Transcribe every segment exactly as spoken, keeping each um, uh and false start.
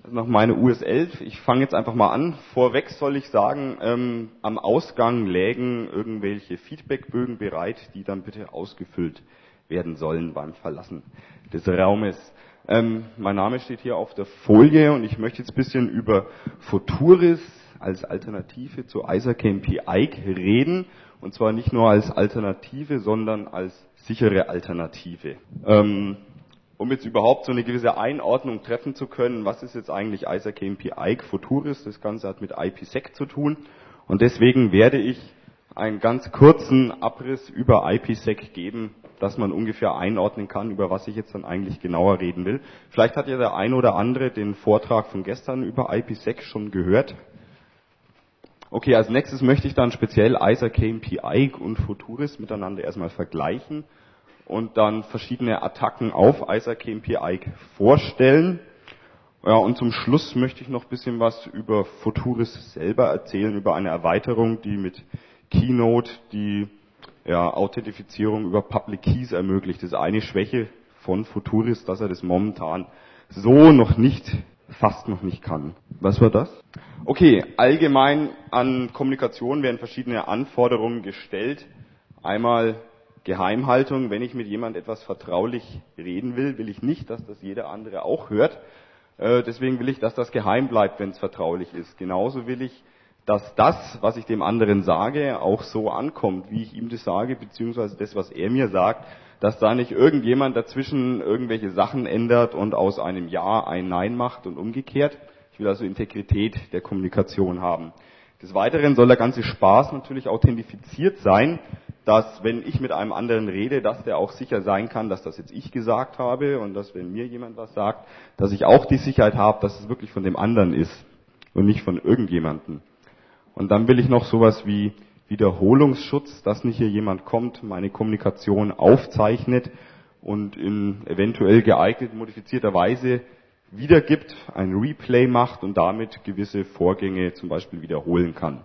Also noch meine U S elf. Ich fange jetzt einfach mal an. Vorweg soll ich sagen, ähm, am Ausgang lägen irgendwelche Feedbackbögen bereit, die dann bitte ausgefüllt werden sollen beim Verlassen des Raumes. Ähm, mein Name steht hier auf der Folie und ich möchte jetzt ein bisschen über Futuris als Alternative zu IsaCamp-Ike reden. Und zwar nicht nur als Alternative, sondern als sichere Alternative. Ähm, Um jetzt überhaupt so eine gewisse Einordnung treffen zu können, was ist jetzt eigentlich IsaCamp-Ike Futuris? Das Ganze hat mit I P sec zu tun und deswegen werde ich einen ganz kurzen Abriss über I P sec geben, dass man ungefähr einordnen kann, über was ich jetzt dann eigentlich genauer reden will. Vielleicht hat ja der ein oder andere den Vortrag von gestern über I P sec schon gehört. Okay, als nächstes möchte ich dann speziell IsaCamp-Ike und Futuris miteinander erstmal vergleichen und dann verschiedene Attacken auf IsaCamp-Ike vorstellen. Ja, und zum Schluss möchte ich noch ein bisschen was über Futuris selber erzählen, über eine Erweiterung, die mit Keynote die ja, Authentifizierung über Public Keys ermöglicht. Das ist eine Schwäche von Futuris, dass er das momentan so noch nicht, fast noch nicht kann. Was war das? Okay, allgemein an Kommunikation werden verschiedene Anforderungen gestellt. Einmal Geheimhaltung, wenn ich mit jemand etwas vertraulich reden will, will ich nicht, dass das jeder andere auch hört. Äh, deswegen will ich, dass das geheim bleibt, wenn es vertraulich ist. Genauso will ich, dass das, was ich dem anderen sage, auch so ankommt, wie ich ihm das sage, beziehungsweise das, was er mir sagt, dass da nicht irgendjemand dazwischen irgendwelche Sachen ändert und aus einem Ja ein Nein macht und umgekehrt. Ich will also Integrität der Kommunikation haben. Des Weiteren soll der ganze Spaß natürlich authentifiziert sein, dass wenn ich mit einem anderen rede, dass der auch sicher sein kann, dass das jetzt ich gesagt habe und dass wenn mir jemand was sagt, dass ich auch die Sicherheit habe, dass es wirklich von dem anderen ist und nicht von irgendjemandem. Und dann will ich noch sowas wie Wiederholungsschutz, dass nicht hier jemand kommt, meine Kommunikation aufzeichnet und in eventuell geeignet modifizierter Weise wiedergibt, ein Replay macht und damit gewisse Vorgänge zum Beispiel wiederholen kann.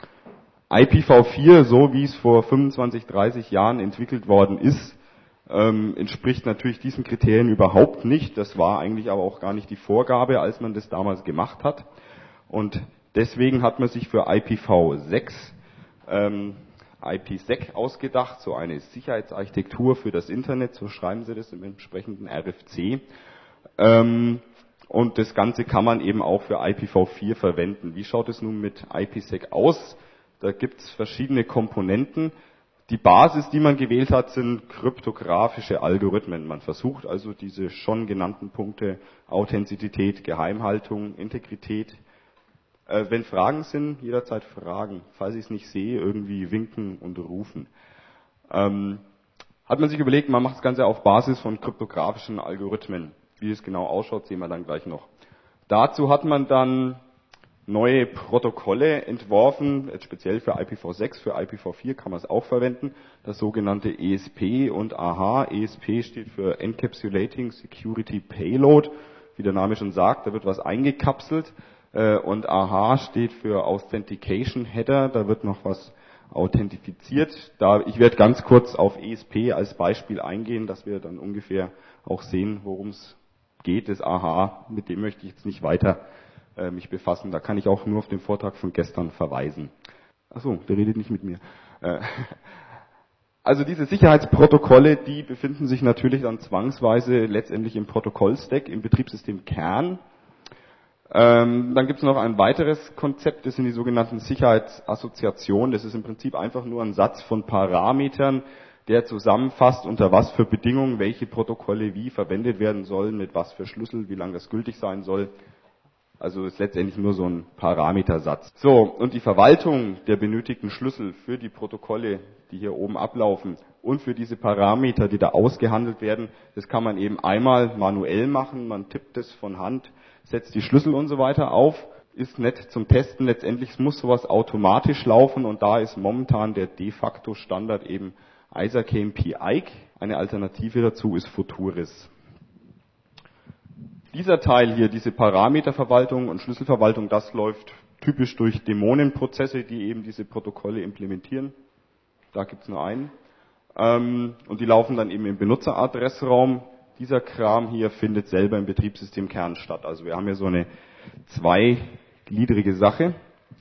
I P v vier, so wie es vor fünfundzwanzig, dreißig Jahren entwickelt worden ist, ähm, entspricht natürlich diesen Kriterien überhaupt nicht. Das war eigentlich aber auch gar nicht die Vorgabe, als man das damals gemacht hat. Und deswegen hat man sich für I P v sechs ähm, I P sec ausgedacht, so eine Sicherheitsarchitektur für das Internet, so schreiben sie das im entsprechenden R F C. Ähm, und das Ganze kann man eben auch für I P v vier verwenden. Wie schaut es nun mit I P sec aus? Da gibt es verschiedene Komponenten. Die Basis, die man gewählt hat, sind kryptografische Algorithmen. Man versucht also diese schon genannten Punkte Authentizität, Geheimhaltung, Integrität. Äh, wenn Fragen sind, jederzeit fragen. Falls ich es nicht sehe, irgendwie winken und rufen. Ähm, hat man sich überlegt, man macht das Ganze auf Basis von kryptografischen Algorithmen. Wie es genau ausschaut, sehen wir dann gleich noch. Dazu hat man dann neue Protokolle entworfen, jetzt speziell für I P v sechs, für I P v vier kann man es auch verwenden, das sogenannte E S P und A H. E S P steht für Encapsulating Security Payload, wie der Name schon sagt, da wird was eingekapselt, und A H steht für Authentication Header, da wird noch was authentifiziert. Da, ich werde ganz kurz auf E S P als Beispiel eingehen, dass wir dann ungefähr auch sehen, worum es geht. Das A H, mit dem möchte ich jetzt nicht weiter mich befassen. Da kann ich auch nur auf den Vortrag von gestern verweisen. Achso, der redet nicht mit mir. Also diese Sicherheitsprotokolle, die befinden sich natürlich dann zwangsweise letztendlich im Protokollstack, im Betriebssystemkern. Ähm, dann gibt es noch ein weiteres Konzept, das sind die sogenannten Sicherheitsassoziationen. Das ist im Prinzip einfach nur ein Satz von Parametern, der zusammenfasst, unter was für Bedingungen welche Protokolle wie verwendet werden sollen, mit was für Schlüssel, wie lange das gültig sein soll. Also ist letztendlich nur so ein Parametersatz. So, und die Verwaltung der benötigten Schlüssel für die Protokolle, die hier oben ablaufen und für diese Parameter, die da ausgehandelt werden, das kann man eben einmal manuell machen. Man tippt es von Hand, setzt die Schlüssel und so weiter auf. Ist nett zum Testen. Letztendlich muss sowas automatisch laufen und da ist momentan der de facto Standard eben IsaCamp-Ike. Eine Alternative dazu ist Futuris. Dieser Teil hier, diese Parameterverwaltung und Schlüsselverwaltung, das läuft typisch durch Dämonenprozesse, die eben diese Protokolle implementieren. Da gibt es nur einen. Und die laufen dann eben im Benutzeradressraum. dieser Kram hier findet selber im Betriebssystemkern statt. Also wir haben hier so eine zweigliedrige Sache.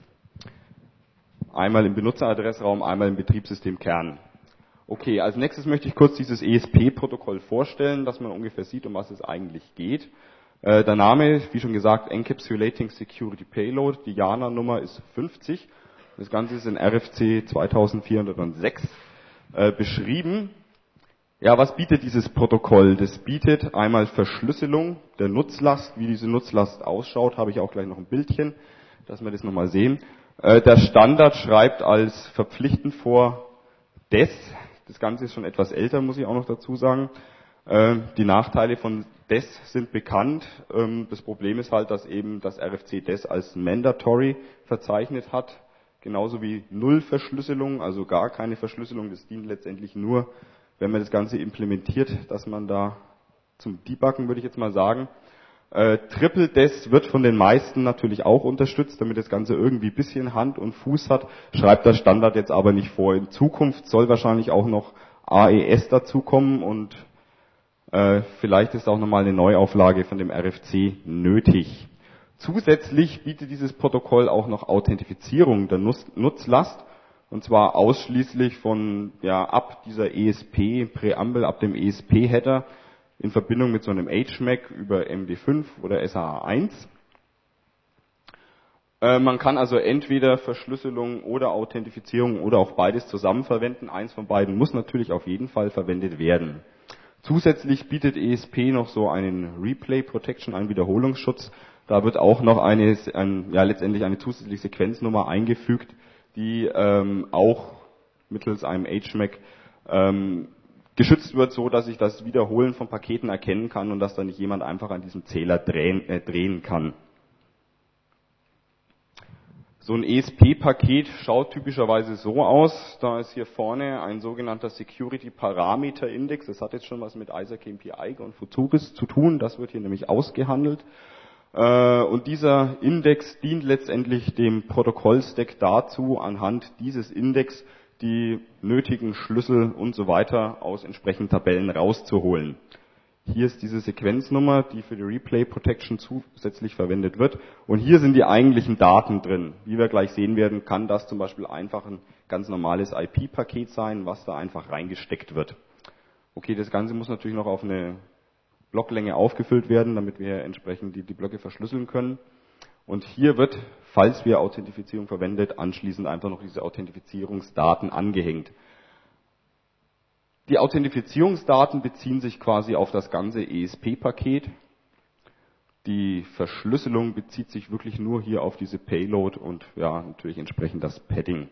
Einmal im Benutzeradressraum, einmal im Betriebssystemkern. Okay, als nächstes möchte ich kurz dieses E S P-Protokoll vorstellen, dass man ungefähr sieht, um was es eigentlich geht. Äh, der Name, wie schon gesagt, Encapsulating Security Payload. Die JANA-Nummer ist fünfzig. Das Ganze ist in R F C zweitausendvierhundertsechs äh, beschrieben. Ja, was bietet dieses Protokoll? Das bietet einmal Verschlüsselung der Nutzlast. Wie diese Nutzlast ausschaut, habe ich auch gleich noch ein Bildchen, dass wir das nochmal sehen. Äh, der Standard schreibt als verpflichtend vor D E S. Das Ganze ist schon etwas älter, muss ich auch noch dazu sagen. Äh, die Nachteile von D E S sind bekannt. Ähm, das Problem ist halt, dass eben das R F C D E S als mandatory verzeichnet hat. Genauso wie Null-Verschlüsselung, also gar keine Verschlüsselung. Das dient letztendlich nur, wenn man das Ganze implementiert, dass man da zum Debuggen, würde ich jetzt mal sagen. Äh, Triple D E S wird von den meisten natürlich auch unterstützt, damit das Ganze irgendwie ein bisschen Hand und Fuß hat, schreibt der Standard jetzt aber nicht vor. In Zukunft soll wahrscheinlich auch noch A E S dazukommen und äh, vielleicht ist auch nochmal eine Neuauflage von dem R F C nötig. Zusätzlich bietet dieses Protokoll auch noch Authentifizierung der Nutzlast. Und zwar ausschließlich von, ja, ab dieser E S P-Präambel, ab dem E S P-Header in Verbindung mit so einem H M A C über M D fünf oder S H A eins. Äh, man kann also entweder Verschlüsselung oder Authentifizierung oder auch beides zusammen verwenden. Eins von beiden muss natürlich auf jeden Fall verwendet werden. Zusätzlich bietet E S P noch so einen Replay Protection, einen Wiederholungsschutz. Da wird auch noch eine, ein, ja, letztendlich eine zusätzliche Sequenznummer eingefügt, die ähm, auch mittels einem H M A C ähm, geschützt wird, so dass ich das Wiederholen von Paketen erkennen kann und dass da nicht jemand einfach an diesem Zähler drehen, äh, drehen kann. So ein E S P-Paket schaut typischerweise so aus. Da ist hier vorne ein sogenannter Security Parameter Index. Das hat jetzt schon was mit ISAC A P I und Futuris zu tun. Das wird hier nämlich ausgehandelt. Und dieser Index dient letztendlich dem Protokollstack dazu, anhand dieses Index die nötigen Schlüssel und so weiter aus entsprechenden Tabellen rauszuholen. Hier ist diese Sequenznummer, die für die Replay Protection zusätzlich verwendet wird. Und hier sind die eigentlichen Daten drin. Wie wir gleich sehen werden, kann das zum Beispiel einfach ein ganz normales I P-Paket sein, was da einfach reingesteckt wird. Okay, das Ganze muss natürlich noch auf eine Blocklänge aufgefüllt werden, damit wir entsprechend die, die Blöcke verschlüsseln können. Und hier wird, falls wir Authentifizierung verwendet, anschließend einfach noch diese Authentifizierungsdaten angehängt. Die Authentifizierungsdaten beziehen sich quasi auf das ganze E S P-Paket. Die Verschlüsselung bezieht sich wirklich nur hier auf diese Payload und ja, natürlich entsprechend das Padding.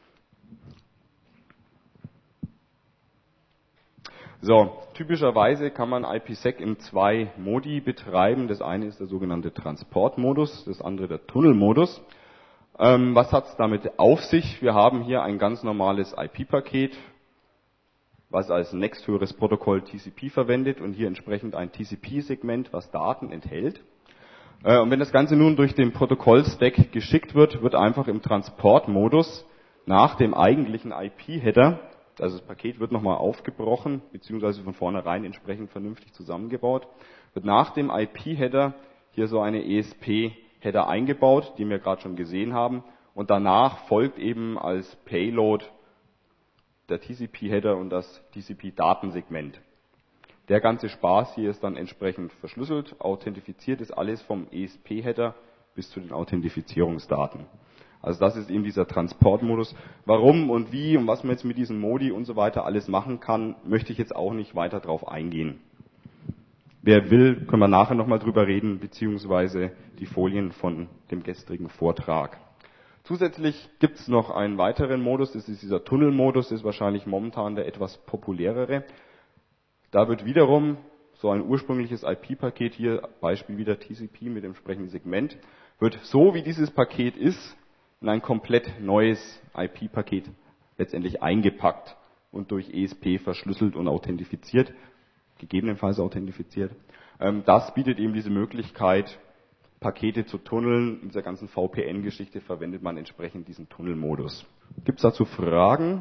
So, typischerweise kann man I P sec in zwei Modi betreiben. Das eine ist der sogenannte Transportmodus, das andere der Tunnelmodus. Ähm, was hat es damit auf sich? Wir haben hier ein ganz normales I P-Paket, was als nächsthöheres Protokoll T C P verwendet und hier entsprechend ein T C P-Segment, was Daten enthält. Äh, und wenn das Ganze nun durch den Protokollstack geschickt wird, wird einfach im Transportmodus nach dem eigentlichen I P-Header, also das Paket wird nochmal aufgebrochen, beziehungsweise von vornherein entsprechend vernünftig zusammengebaut, wird nach dem I P-Header hier so eine E S P-Header eingebaut, die wir gerade schon gesehen haben, und danach folgt eben als Payload der T C P-Header und das T C P-Datensegment. Der ganze Spaß hier ist dann entsprechend verschlüsselt, authentifiziert ist alles vom E S P-Header bis zu den Authentifizierungsdaten. Also das ist eben dieser Transportmodus. Warum und wie und was man jetzt mit diesen Modi und so weiter alles machen kann, möchte ich jetzt auch nicht weiter drauf eingehen. Wer will, können wir nachher nochmal drüber reden, beziehungsweise die Folien von dem gestrigen Vortrag. Zusätzlich gibt es noch einen weiteren Modus, das ist dieser Tunnelmodus, das ist wahrscheinlich momentan der etwas populärere. Da wird wiederum so ein ursprüngliches I P-Paket, hier Beispiel wieder T C P mit dem entsprechenden Segment, wird so wie dieses Paket ist, in ein komplett neues I P-Paket letztendlich eingepackt und durch E S P verschlüsselt und authentifiziert, gegebenenfalls authentifiziert. Das bietet eben diese Möglichkeit, Pakete zu tunneln. In dieser ganzen V P N-Geschichte verwendet man entsprechend diesen Tunnelmodus. Gibt es dazu Fragen?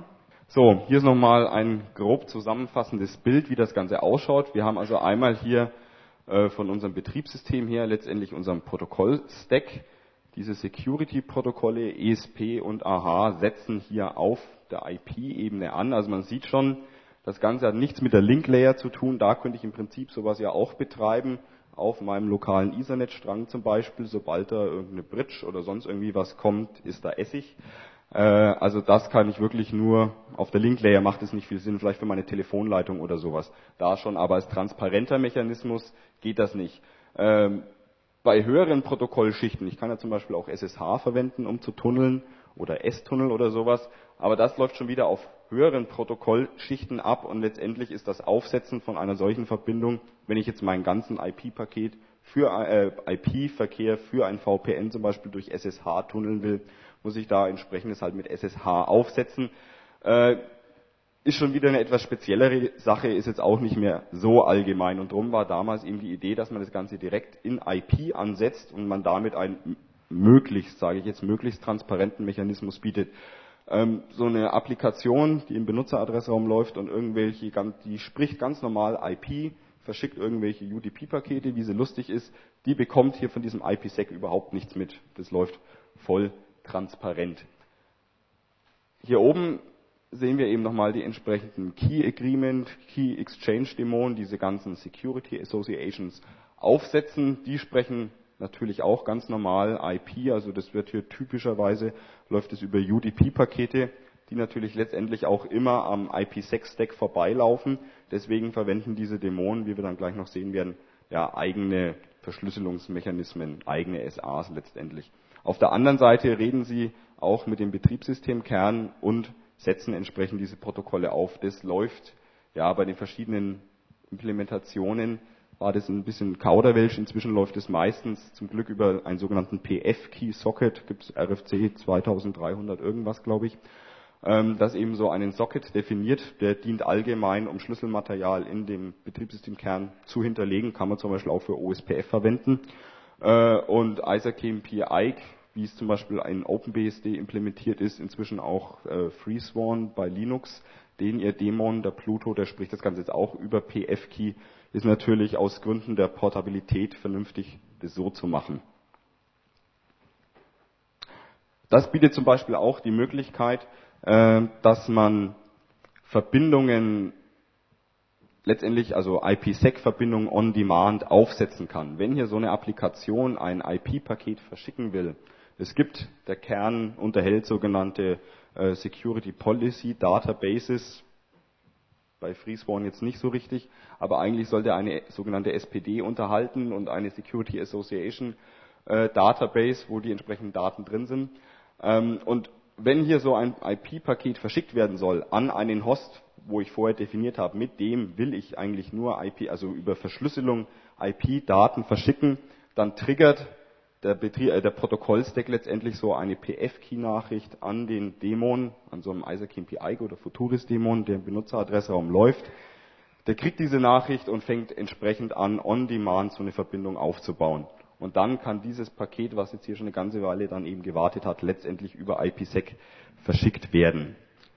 So, hier ist nochmal ein grob zusammenfassendes Bild, wie das Ganze ausschaut. Wir haben also einmal hier äh, von unserem Betriebssystem her letztendlich unseren Protokoll-Stack. Diese Security-Protokolle E S P und A H setzen hier auf der I P-Ebene an. Also man sieht schon, das Ganze hat nichts mit der Link-Layer zu tun. Da könnte ich im Prinzip sowas ja auch betreiben, auf meinem lokalen Ethernet-Strang zum Beispiel. Sobald da irgendeine Bridge oder sonst irgendwie was kommt, ist da Essig. Also das kann ich wirklich nur, auf der Link-Layer macht es nicht viel Sinn, vielleicht für meine Telefonleitung oder sowas. Da schon, aber als transparenter Mechanismus geht das nicht. Ähm, bei höheren Protokollschichten, ich kann ja zum Beispiel auch S S H verwenden, um zu tunneln, oder S-Tunnel oder sowas, aber das läuft schon wieder auf höheren Protokollschichten ab und letztendlich ist das Aufsetzen von einer solchen Verbindung, wenn ich jetzt meinen ganzen I P-Paket für äh, I P-Verkehr für ein V P N zum Beispiel durch S S H tunneln will, muss ich da entsprechendes halt mit S S H aufsetzen. Äh, ist schon wieder eine etwas speziellere Sache, ist jetzt auch nicht mehr so allgemein. Und darum war damals eben die Idee, dass man das Ganze direkt in I P ansetzt und man damit einen möglichst, sage ich jetzt, möglichst transparenten Mechanismus bietet. Ähm, so eine Applikation, die im Benutzeradressraum läuft und irgendwelche, die spricht ganz normal I P, verschickt irgendwelche U D P-Pakete, wie sie lustig ist, die bekommt hier von diesem I P sec überhaupt nichts mit. Das läuft voll transparent. Hier oben sehen wir eben nochmal die entsprechenden Key Agreement, Key Exchange Dämonen, diese ganzen Security Associations aufsetzen. Die sprechen natürlich auch ganz normal I P, also das wird hier typischerweise, läuft es über U D P-Pakete, die natürlich letztendlich auch immer am I P sec Stack vorbeilaufen. Deswegen verwenden diese Dämonen, wie wir dann gleich noch sehen werden, ja eigene Verschlüsselungsmechanismen, eigene S As letztendlich. Auf der anderen Seite reden sie auch mit dem Betriebssystemkern und setzen entsprechend diese Protokolle auf. Das läuft ja bei den verschiedenen Implementationen, war das ein bisschen Kauderwelsch. Inzwischen läuft es meistens zum Glück über einen sogenannten P F-Key-Socket, gibt es R F C zweitausenddreihundert irgendwas, glaube ich, das eben so einen Socket definiert, der dient allgemein, um Schlüsselmaterial in dem Betriebssystemkern zu hinterlegen, kann man zum Beispiel auch für O S P F verwenden. Und IsaKMP I K, wie es zum Beispiel in OpenBSD implementiert ist, inzwischen auch äh, FreeSWAN bei Linux, den ihr Dämon, der Pluto, der spricht das Ganze jetzt auch über P F-Key, ist natürlich aus Gründen der Portabilität vernünftig, das so zu machen. Das bietet zum Beispiel auch die Möglichkeit, äh, dass man Verbindungen letztendlich, also I P sec-Verbindungen on demand aufsetzen kann. Wenn hier so eine Applikation ein I P-Paket verschicken will, es gibt, der Kern unterhält sogenannte äh, Security Policy Databases, bei FreeSWAN jetzt nicht so richtig, aber eigentlich sollte eine sogenannte S P D unterhalten und eine Security Association äh, Database, wo die entsprechenden Daten drin sind. Ähm, und wenn hier so ein I P-Paket verschickt werden soll an einen Host, wo ich vorher definiert habe, mit dem will ich eigentlich nur I P, also über Verschlüsselung I P-Daten verschicken, dann triggert der, Betrie- äh, der Protokollstack letztendlich so eine P F-Key-Nachricht an den Dämon, an so einem IsaKMP I K oder Futuris-Dämon, der im Benutzeradressraum läuft. Der kriegt diese Nachricht und fängt entsprechend an, on-demand so eine Verbindung aufzubauen. Und dann kann dieses Paket, was jetzt hier schon eine ganze Weile dann eben gewartet hat, letztendlich über I P sec verschickt werden.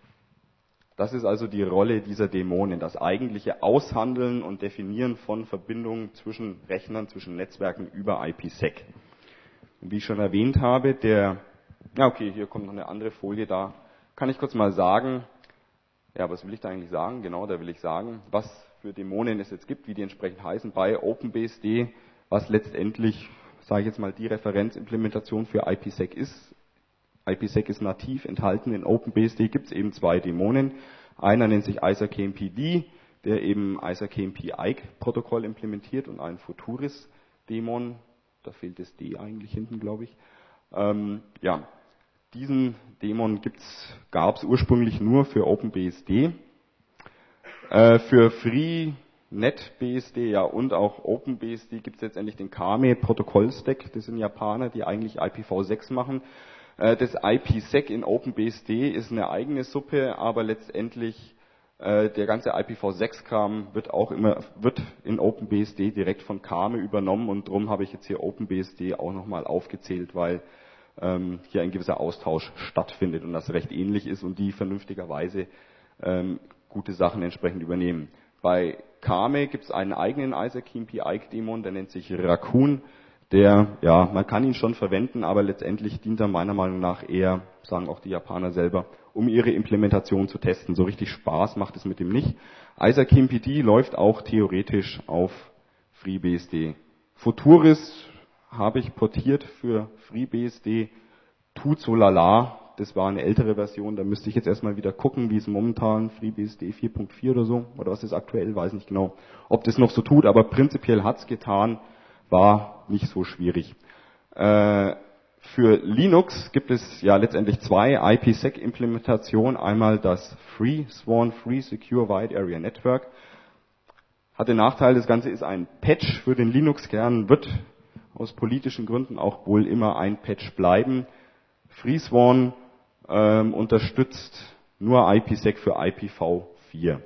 Das ist also die Rolle dieser Dämonen, das eigentliche Aushandeln und Definieren von Verbindungen zwischen Rechnern, zwischen Netzwerken über I P sec. Und wie ich schon erwähnt habe, der, ja okay, hier kommt noch eine andere Folie, da kann ich kurz mal sagen, ja, was will ich da eigentlich sagen? Genau, da will ich sagen, was für Dämonen es jetzt gibt, wie die entsprechend heißen bei OpenBSD, was letztendlich, sage ich jetzt mal, die Referenzimplementation für I P sec ist. I P sec ist nativ enthalten in OpenBSD, gibt es eben zwei Dämonen. Einer nennt sich IsaKMPD, der eben IsaKMP I K-Protokoll implementiert und ein Futuris-Dämon, da fehlt das D eigentlich hinten, glaube ich. Ähm, ja, diesen Dämon gab es ursprünglich nur für OpenBSD. Äh, für FreeNetBSD ja, und auch OpenBSD gibt es letztendlich den Kame-Protokoll-Stack. Das sind Japaner, die eigentlich I P v sechs machen. Äh, das I P sec in OpenBSD ist eine eigene Suppe, aber letztendlich äh, der ganze I P v sechs-Kram wird auch immer wird in OpenBSD direkt von Kame übernommen und darum habe ich jetzt hier OpenBSD auch nochmal aufgezählt, weil ähm, hier ein gewisser Austausch stattfindet und das recht ähnlich ist und die vernünftigerweise ähm, gute Sachen entsprechend übernehmen. Bei Kame gibt es einen eigenen IsaKMP-Ike-Daemon, der nennt sich Raccoon. Der, ja, man kann ihn schon verwenden, aber letztendlich dient er meiner Meinung nach eher, sagen auch die Japaner selber, um ihre Implementation zu testen. So richtig Spaß macht es mit dem nicht. IsaKMPD läuft auch theoretisch auf FreeBSD. Futuris habe ich portiert für FreeBSD. Tut so lala. Das war eine ältere Version. Da müsste ich jetzt erstmal wieder gucken, wie es momentan FreeBSD vier Punkt vier oder so, oder was ist aktuell, weiß nicht genau, ob das noch so tut, aber prinzipiell hat's getan. War nicht so schwierig. Äh, für Linux gibt es ja letztendlich zwei I P sec Implementationen. Einmal das FreeSWAN, Free Secure Wide Area Network. Hat den Nachteil, das Ganze ist ein Patch für den Linux-Kern, wird aus politischen Gründen auch wohl immer ein Patch bleiben. FreeSWAN ähm, unterstützt nur I P sec für I P v vier.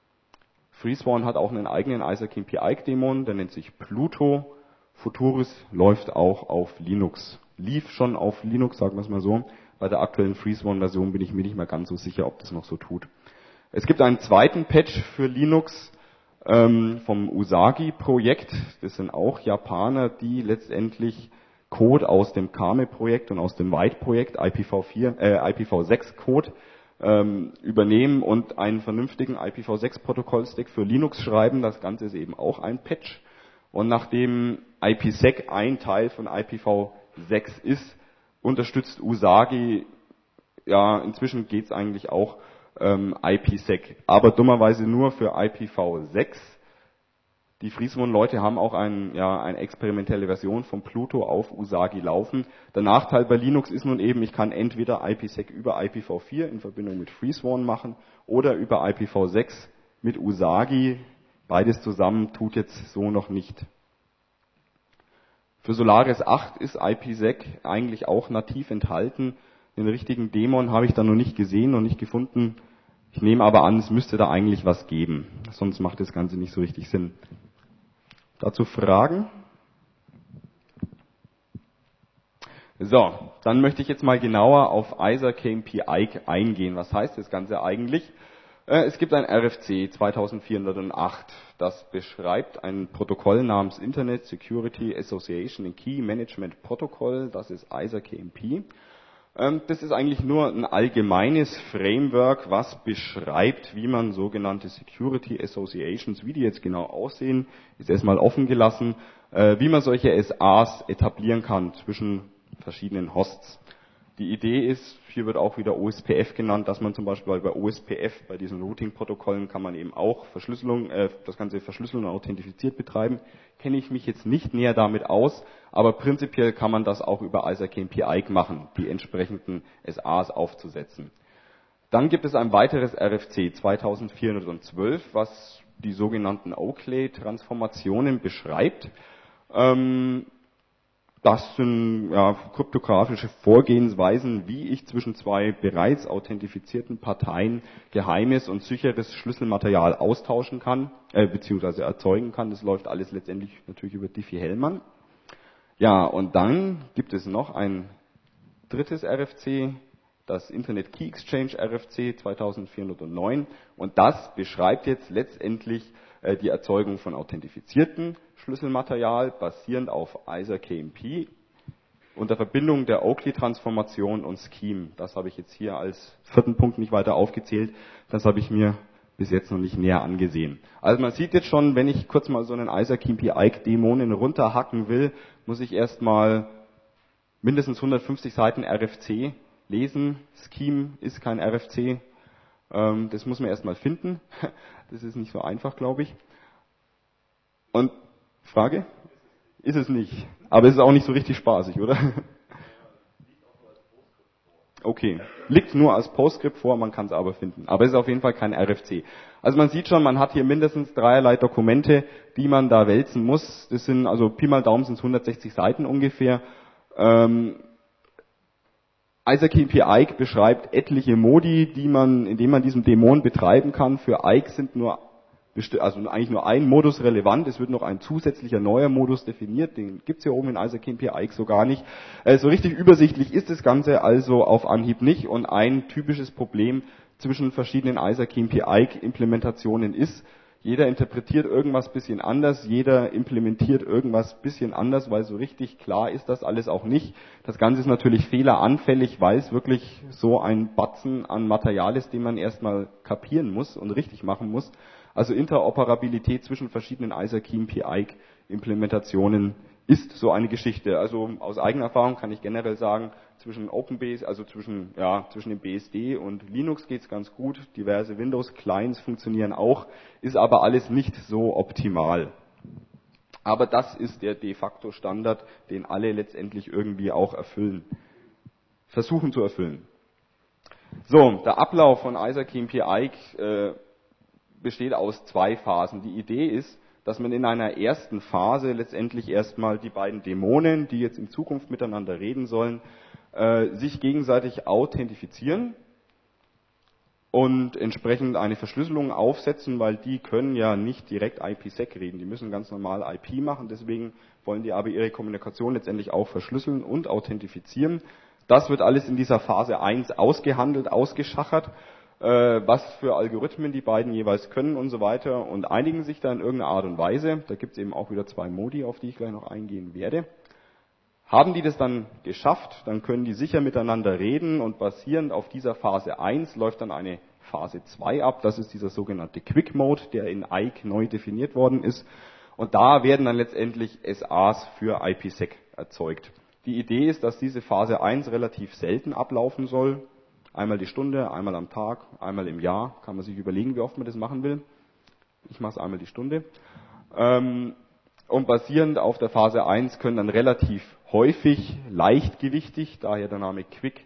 FreeSWAN hat auch einen eigenen IsaKMP-Ike-Daemon, der nennt sich Pluto. Futuris läuft auch auf Linux. Lief schon auf Linux, sagen wir es mal so. Bei der aktuellen FreeSWAN-Version bin ich mir nicht mehr ganz so sicher, ob das noch so tut. Es gibt einen zweiten Patch für Linux ähm, vom Usagi-Projekt. Das sind auch Japaner, die letztendlich Code aus dem Kame-Projekt und aus dem White-Projekt, I P v vier, äh, I P v sechs Code, ähm, übernehmen und einen vernünftigen I P v sechs Protokollstack für Linux schreiben. Das Ganze ist eben auch ein Patch. Und nachdem I P sec ein Teil von I P v sechs ist, unterstützt Usagi, ja, inzwischen geht's eigentlich auch ähm, I P sec, aber dummerweise nur für I P v sechs. Die FreeSWAN-Leute haben auch ein, ja, eine experimentelle Version von Pluto auf Usagi laufen. Der Nachteil bei Linux ist nun eben, ich kann entweder I P sec über I P v vier in Verbindung mit FreeSWAN machen oder über I P v sechs mit Usagi. Beides zusammen tut jetzt so noch nicht. Für Solaris acht ist I P sec eigentlich auch nativ enthalten. Den richtigen Daemon habe ich da noch nicht gesehen und nicht gefunden. Ich nehme aber an, es müsste da eigentlich was geben. Sonst macht das Ganze nicht so richtig Sinn. Dazu Fragen? So, dann möchte ich jetzt mal genauer auf IsaKMP-Ike eingehen. Was heißt das Ganze eigentlich? Es gibt ein R F C zweitausendvierhundertacht, das beschreibt ein Protokoll namens Internet Security Association and Key Management Protocol, das ist IsaKMP. Das ist eigentlich nur ein allgemeines Framework, was beschreibt, wie man sogenannte Security Associations, wie die jetzt genau aussehen, ist erstmal offen gelassen, wie man solche S As etablieren kann zwischen verschiedenen Hosts. Die Idee ist, hier wird auch wieder O S P F genannt, dass man zum Beispiel bei O S P F, bei diesen Routing-Protokollen, kann man eben auch Verschlüsselung, äh, das Ganze verschlüsseln und authentifiziert betreiben. Kenne ich mich jetzt nicht näher damit aus, aber prinzipiell kann man das auch über IsaKMP-Ike machen, die entsprechenden S As aufzusetzen. Dann gibt es ein weiteres R F C zweitausendvierhundertzwölf, was die sogenannten Oakley-Transformationen beschreibt. Ähm, Das sind ja, kryptografische Vorgehensweisen, wie ich zwischen zwei bereits authentifizierten Parteien geheimes und sicheres Schlüsselmaterial austauschen kann, äh, beziehungsweise erzeugen kann. Das läuft alles letztendlich natürlich über Diffie-Hellman. Ja, und dann gibt es noch ein drittes R F C, das Internet Key Exchange R F C zweitausendvierhundertneun. Und das beschreibt jetzt letztendlich äh, die Erzeugung von authentifizierten Schlüsselmaterial basierend auf IsaKMP unter Verbindung der Oakley-Transformation und Scheme. Das habe ich jetzt hier als vierten Punkt nicht weiter aufgezählt. Das habe ich mir bis jetzt noch nicht näher angesehen. Also man sieht jetzt schon, wenn ich kurz mal so einen IsaKMP-Ike-Dämonen runterhacken will, muss ich erstmal mindestens hundertfünfzig Seiten R F C lesen. Scheme ist kein R F C. Das muss man erstmal finden. Das ist nicht so einfach, glaube ich. Und Frage? Ist es nicht. Aber es ist auch nicht so richtig spaßig, oder? Okay. Liegt nur als PostScript vor, man kann es aber finden. Aber es ist auf jeden Fall kein R F C. Also man sieht schon, man hat hier mindestens dreierlei Dokumente, die man da wälzen muss. Das sind, also Pi mal Daumen sind es hundertsechzig Seiten ungefähr. Ähm, IsaKMP-Ike beschreibt etliche Modi, die man, indem man diesen Dämon betreiben kann. Für Ike sind nur also eigentlich nur ein Modus relevant, es wird noch ein zusätzlicher neuer Modus definiert, den gibt es hier oben in IsaKMP-Ike so gar nicht. So richtig übersichtlich ist das Ganze also auf Anhieb nicht und ein typisches Problem, zwischen verschiedenen ISAKEE und P I-Implementationen ist. Jeder interpretiert irgendwas bisschen anders, jeder implementiert irgendwas bisschen anders, weil so richtig klar ist das alles auch nicht. Das Ganze ist natürlich fehleranfällig, weil es wirklich so ein Batzen an Material ist, den man erstmal kapieren muss und richtig machen muss. Also Interoperabilität zwischen verschiedenen ISAKEE und P I-Implementationen ist so eine Geschichte. Also aus eigener Erfahrung kann ich generell sagen, zwischen OpenBase, also zwischen, ja, zwischen dem B S D und Linux geht es ganz gut. Diverse Windows-Clients funktionieren auch, ist aber alles nicht so optimal. Aber das ist der de facto Standard, den alle letztendlich irgendwie auch erfüllen, versuchen zu erfüllen. So, der Ablauf von ISAKEE und P I äh, besteht aus zwei Phasen. Die Idee ist, dass man in einer ersten Phase letztendlich erstmal die beiden Dämonen, die jetzt in Zukunft miteinander reden sollen, äh, sich gegenseitig authentifizieren und entsprechend eine Verschlüsselung aufsetzen, weil die können ja nicht direkt I P sec reden, die müssen ganz normal I P machen, deswegen wollen die aber ihre Kommunikation letztendlich auch verschlüsseln und authentifizieren. Das wird alles in dieser Phase eins ausgehandelt, ausgeschachert, was für Algorithmen die beiden jeweils können und so weiter und einigen sich da in irgendeiner Art und Weise. Da gibt es eben auch wieder zwei Modi, auf die ich gleich noch eingehen werde. Haben die das dann geschafft, dann können die sicher miteinander reden und basierend auf dieser Phase eins läuft dann eine Phase zwei ab. Das ist dieser sogenannte Quick Mode, der in I C E neu definiert worden ist. Und da werden dann letztendlich S As für I P sec erzeugt. Die Idee ist, dass diese Phase eins relativ selten ablaufen soll. Einmal die Stunde, einmal am Tag, einmal im Jahr. Kann man sich überlegen, wie oft man das machen will. Ich mache es einmal die Stunde. Und basierend auf der Phase eins können dann relativ häufig, leichtgewichtig, daher der Name Quick,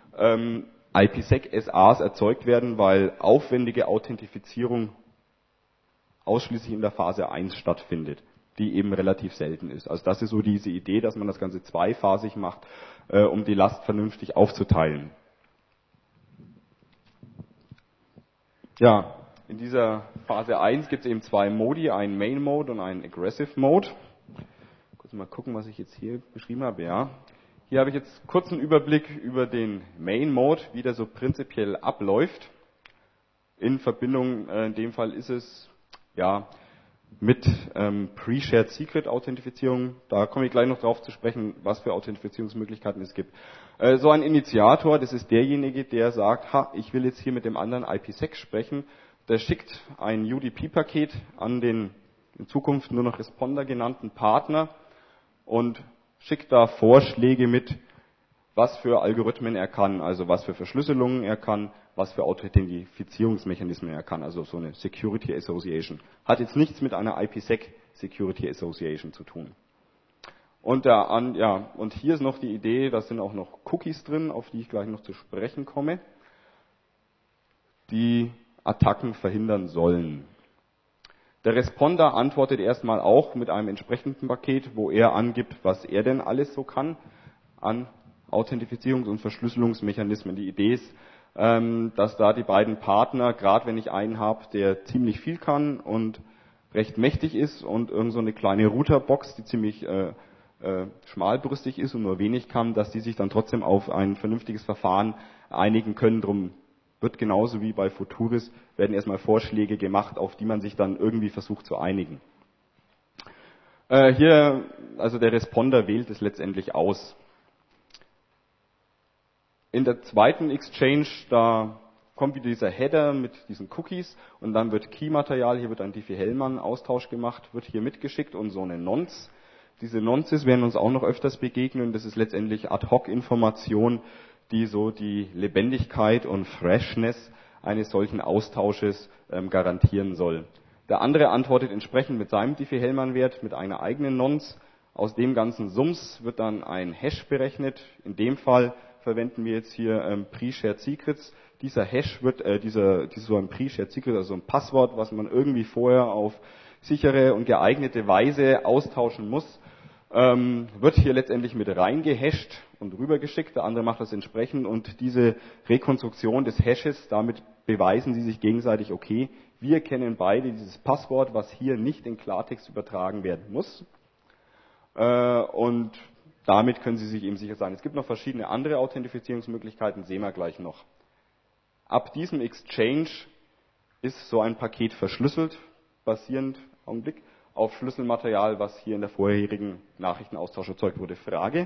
I P sec S As erzeugt werden, weil aufwendige Authentifizierung ausschließlich in der Phase eins stattfindet, die eben relativ selten ist. Also das ist so diese Idee, dass man das Ganze zweiphasig macht, um die Last vernünftig aufzuteilen. Ja, in dieser Phase eins gibt es eben zwei Modi, einen Main Mode und einen Aggressive Mode. Kurz mal gucken, was ich jetzt hier beschrieben habe. Ja, hier habe ich jetzt kurz einen Überblick über den Main Mode, wie der so prinzipiell abläuft. In Verbindung, äh, in dem Fall ist es ja mit ähm, Pre-Shared Secret Authentifizierung. Da komme ich gleich noch drauf zu sprechen, was für Authentifizierungsmöglichkeiten es gibt. Äh, so ein Initiator, das ist derjenige, der sagt, ha, ich will jetzt hier mit dem anderen I P sec sprechen. Der schickt ein U D P-Paket an den in Zukunft nur noch Responder genannten Partner und schickt da Vorschläge mit, was für Algorithmen er kann, also was für Verschlüsselungen er kann, was für Authentifizierungsmechanismen er kann, also so eine Security Association. Hat jetzt nichts mit einer I P sec Security Association zu tun. Und, der, ja, und hier ist noch die Idee, da sind auch noch Cookies drin, auf die ich gleich noch zu sprechen komme, die Attacken verhindern sollen. Der Responder antwortet erstmal auch mit einem entsprechenden Paket, wo er angibt, was er denn alles so kann an Authentifizierungs- und Verschlüsselungsmechanismen. Die Idee ist, dass da die beiden Partner, gerade wenn ich einen habe, der ziemlich viel kann und recht mächtig ist und irgend so eine kleine Routerbox, die ziemlich äh, äh, schmalbrüstig ist und nur wenig kann, dass die sich dann trotzdem auf ein vernünftiges Verfahren einigen können. Drum wird genauso wie bei Futuris, werden erstmal Vorschläge gemacht, auf die man sich dann irgendwie versucht zu einigen. Äh, hier, also der Responder wählt es letztendlich aus. In der zweiten Exchange, da kommt wieder dieser Header mit diesen Cookies und dann wird Key-Material, hier wird ein Diffie-Hellman-Austausch gemacht, wird hier mitgeschickt und so eine Nonce. Diese Nonces werden uns auch noch öfters begegnen. Das ist letztendlich Ad-Hoc-Information, die so die Lebendigkeit und Freshness eines solchen Austausches ähm, garantieren soll. Der andere antwortet entsprechend mit seinem Diffie-Hellman-Wert, mit einer eigenen Nonce. Aus dem ganzen Sums wird dann ein Hash berechnet. In dem Fall verwenden wir jetzt hier ähm, Pre-Shared Secrets. Dieser Hash wird, äh, dieser, dieser so ein Pre-Shared Secret, also ein Passwort, was man irgendwie vorher auf sichere und geeignete Weise austauschen muss, ähm, wird hier letztendlich mit reingehasht und rübergeschickt. Der andere macht das entsprechend und diese Rekonstruktion des Hashes, damit beweisen sie sich gegenseitig, okay, wir kennen beide dieses Passwort, was hier nicht in Klartext übertragen werden muss. Äh, und damit können Sie sich eben sicher sein. Es gibt noch verschiedene andere Authentifizierungsmöglichkeiten, sehen wir gleich noch. Ab diesem Exchange ist so ein Paket verschlüsselt, basierend, Augenblick, auf Schlüsselmaterial, was hier in der vorherigen Nachrichtenaustausch erzeugt wurde. Frage?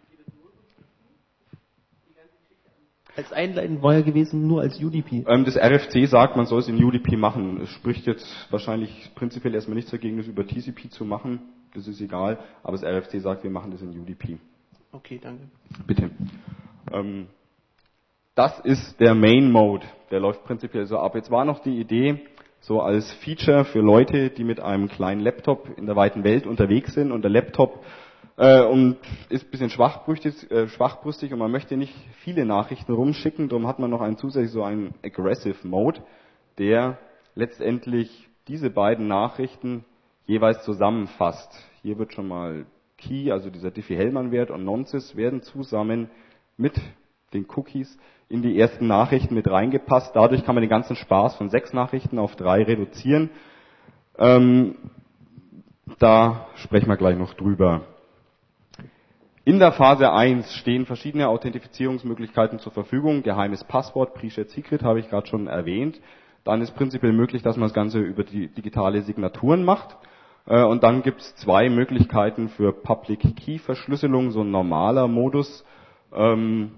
Als einleitend war ja gewesen, nur als U D P. Ähm, das R F C sagt, man soll es in U D P machen. Es spricht jetzt wahrscheinlich prinzipiell erstmal nichts dagegen, das über T C P zu machen. Das ist egal, aber das R F C sagt, wir machen das in U D P. Okay, danke. Bitte. Ähm, das ist der Main Mode. Der läuft prinzipiell so ab. Jetzt war noch die Idee, so als Feature für Leute, die mit einem kleinen Laptop in der weiten Welt unterwegs sind und der Laptop äh, und ist ein bisschen schwachbrüstig, äh, schwachbrüstig und man möchte nicht viele Nachrichten rumschicken, darum hat man noch einen zusätzlich so einen Aggressive Mode, der letztendlich diese beiden Nachrichten jeweils zusammenfasst. Hier wird schon mal Key, also dieser Diffie-Hellman-Wert und Nonces werden zusammen mit den Cookies in die ersten Nachrichten mit reingepasst. Dadurch kann man den ganzen Spaß von sechs Nachrichten auf drei reduzieren. Ähm, da sprechen wir gleich noch drüber. In der Phase eins stehen verschiedene Authentifizierungsmöglichkeiten zur Verfügung. Geheimes Passwort, Pre-Shared Secret habe ich gerade schon erwähnt. Dann ist prinzipiell möglich, dass man das Ganze über die digitale Signaturen macht. Und dann gibt es zwei Möglichkeiten für Public Key Verschlüsselung, so ein normaler Modus. Ähm,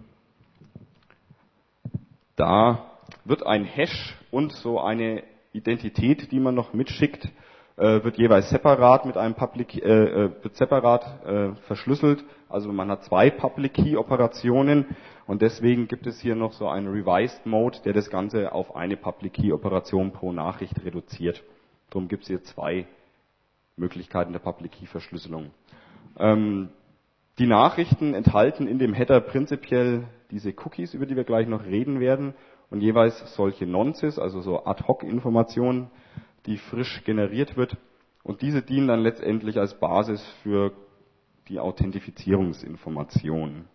Da wird ein Hash und so eine Identität, die man noch mitschickt, äh, wird jeweils separat mit einem Public, äh, wird separat äh, verschlüsselt. Also man hat zwei Public Key Operationen und deswegen gibt es hier noch so einen Revised Mode, der das Ganze auf eine Public Key Operation pro Nachricht reduziert. Darum gibt es hier zwei Möglichkeiten der Public Key Verschlüsselung. Ähm, Die Nachrichten enthalten in dem Header prinzipiell diese Cookies, über die wir gleich noch reden werden, und jeweils solche Nonces, also so Ad-Hoc-Informationen, die frisch generiert wird. Und diese dienen dann letztendlich als Basis für die Authentifizierungsinformationen.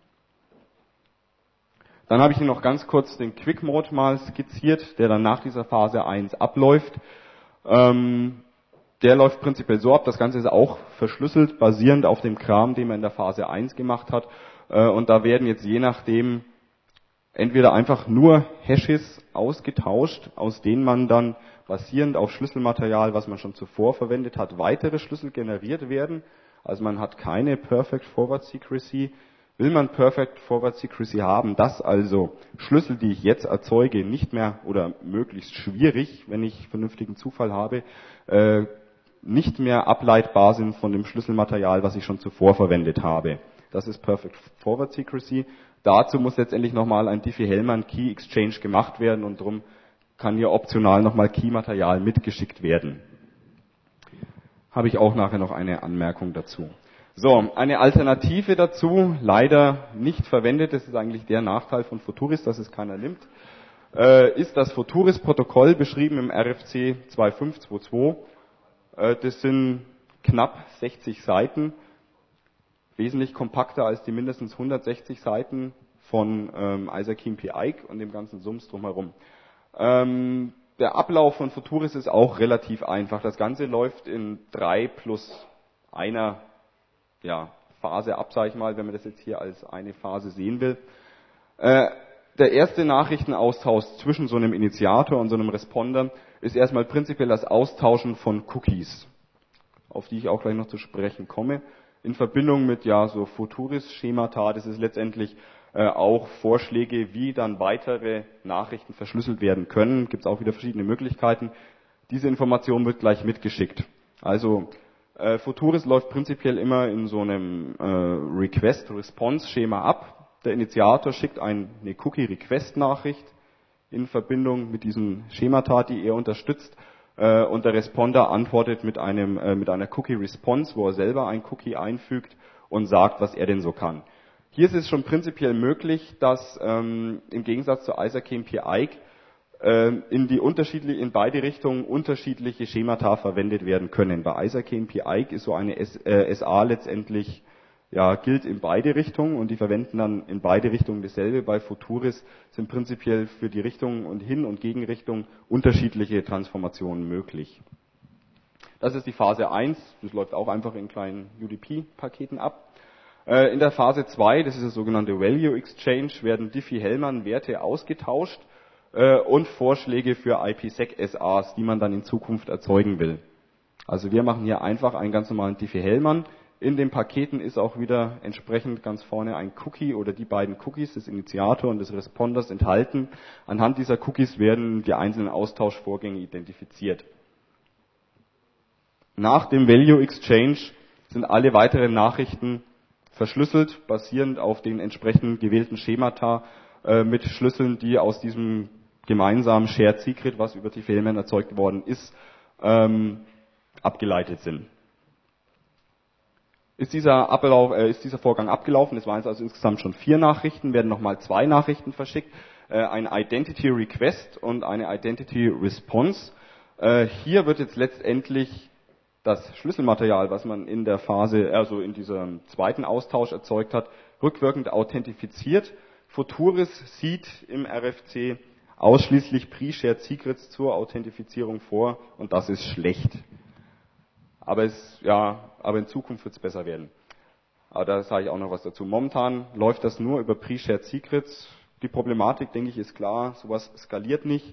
Dann habe ich hier noch ganz kurz den Quick Mode mal skizziert, der dann nach dieser Phase eins abläuft. Ähm, Der läuft prinzipiell so ab, das Ganze ist auch verschlüsselt, basierend auf dem Kram, den man in der Phase eins gemacht hat. Und da werden jetzt je nachdem entweder einfach nur Hashes ausgetauscht, aus denen man dann basierend auf Schlüsselmaterial, was man schon zuvor verwendet hat, weitere Schlüssel generiert werden. Also man hat keine Perfect Forward Secrecy. Will man Perfect Forward Secrecy haben, dass also Schlüssel, die ich jetzt erzeuge, nicht mehr oder möglichst schwierig, wenn ich vernünftigen Zufall habe, äh, nicht mehr ableitbar sind von dem Schlüsselmaterial, was ich schon zuvor verwendet habe. Das ist Perfect Forward Secrecy. Dazu muss letztendlich nochmal ein Diffie-Hellman Key Exchange gemacht werden und darum kann hier optional nochmal Key-Material mitgeschickt werden. Habe ich auch nachher noch eine Anmerkung dazu. So, eine Alternative dazu, leider nicht verwendet, das ist eigentlich der Nachteil von Futuris, dass es keiner nimmt, äh, ist das Futuris-Protokoll, beschrieben im R F C zwei fünf zwei zwei. Äh, das sind knapp sechzig Seiten, wesentlich kompakter als die mindestens hundertsechzig Seiten von ähm, Isaac Kim-P-Ike und dem ganzen Sums drumherum. Ähm, der Ablauf von Futuris ist auch relativ einfach. Das Ganze läuft in drei plus einer ja, Phase ab, sag ich mal, wenn man das jetzt hier als eine Phase sehen will. Äh, der erste Nachrichtenaustausch zwischen so einem Initiator und so einem Responder ist erstmal prinzipiell das Austauschen von Cookies, auf die ich auch gleich noch zu sprechen komme, in Verbindung mit ja so Futuris-Schemata. Das ist letztendlich äh, auch Vorschläge, wie dann weitere Nachrichten verschlüsselt werden können. Gibt es auch wieder verschiedene Möglichkeiten. Diese Information wird gleich mitgeschickt. Also Äh, Futuris läuft prinzipiell immer in so einem äh, Request-Response-Schema ab. Der Initiator schickt ein, eine Cookie-Request-Nachricht in Verbindung mit diesen Schemata, die er unterstützt, äh, und der Responder antwortet mit einem äh, mit einer Cookie-Response, wo er selber ein Cookie einfügt und sagt, was er denn so kann. Hier ist es schon prinzipiell möglich, dass ähm, im Gegensatz zu Isaac Kim-P-Ike in die unterschiedliche, in beide Richtungen unterschiedliche Schemata verwendet werden können. Bei Isaac Kim-P-Ike ist so eine S, äh, S A letztendlich, ja, gilt in beide Richtungen und die verwenden dann in beide Richtungen dasselbe. Bei Futuris sind prinzipiell für die Richtung und Hin- und Gegenrichtung unterschiedliche Transformationen möglich. Das ist die Phase eins, das läuft auch einfach in kleinen U D P-Paketen ab. Äh, in der Phase zwei, das ist das sogenannte Value Exchange, werden Diffie-Hellman-Werte ausgetauscht. äh, und Vorschläge für IPsec-S As, die man dann in Zukunft erzeugen will. Also wir machen hier einfach einen ganz normalen Diffie-Hellman. In den Paketen ist auch wieder entsprechend ganz vorne ein Cookie oder die beiden Cookies des Initiator und des Responders enthalten. Anhand dieser Cookies werden die einzelnen Austauschvorgänge identifiziert. Nach dem Value Exchange sind alle weiteren Nachrichten verschlüsselt, basierend auf den entsprechend gewählten Schemata äh, mit Schlüsseln, die aus diesem gemeinsamen Shared Secret, was über Diffie-Hellman erzeugt worden ist, ähm, abgeleitet sind. Ist dieser, Ablauf, äh, ist dieser Vorgang abgelaufen, es waren jetzt also insgesamt schon vier Nachrichten, werden nochmal zwei Nachrichten verschickt, äh, ein Identity Request und eine Identity Response. Äh, hier wird jetzt letztendlich das Schlüsselmaterial, was man in der Phase, also in diesem zweiten Austausch erzeugt hat, rückwirkend authentifiziert. Futuris sieht im R F C ausschließlich Pre-Shared Secrets zur Authentifizierung vor und das ist schlecht. Aber, es, ja, aber in Zukunft wird es besser werden. Aber da sage ich auch noch was dazu. Momentan läuft das nur über Pre-Shared Secrets. Die Problematik, denke ich, ist klar. Sowas skaliert nicht,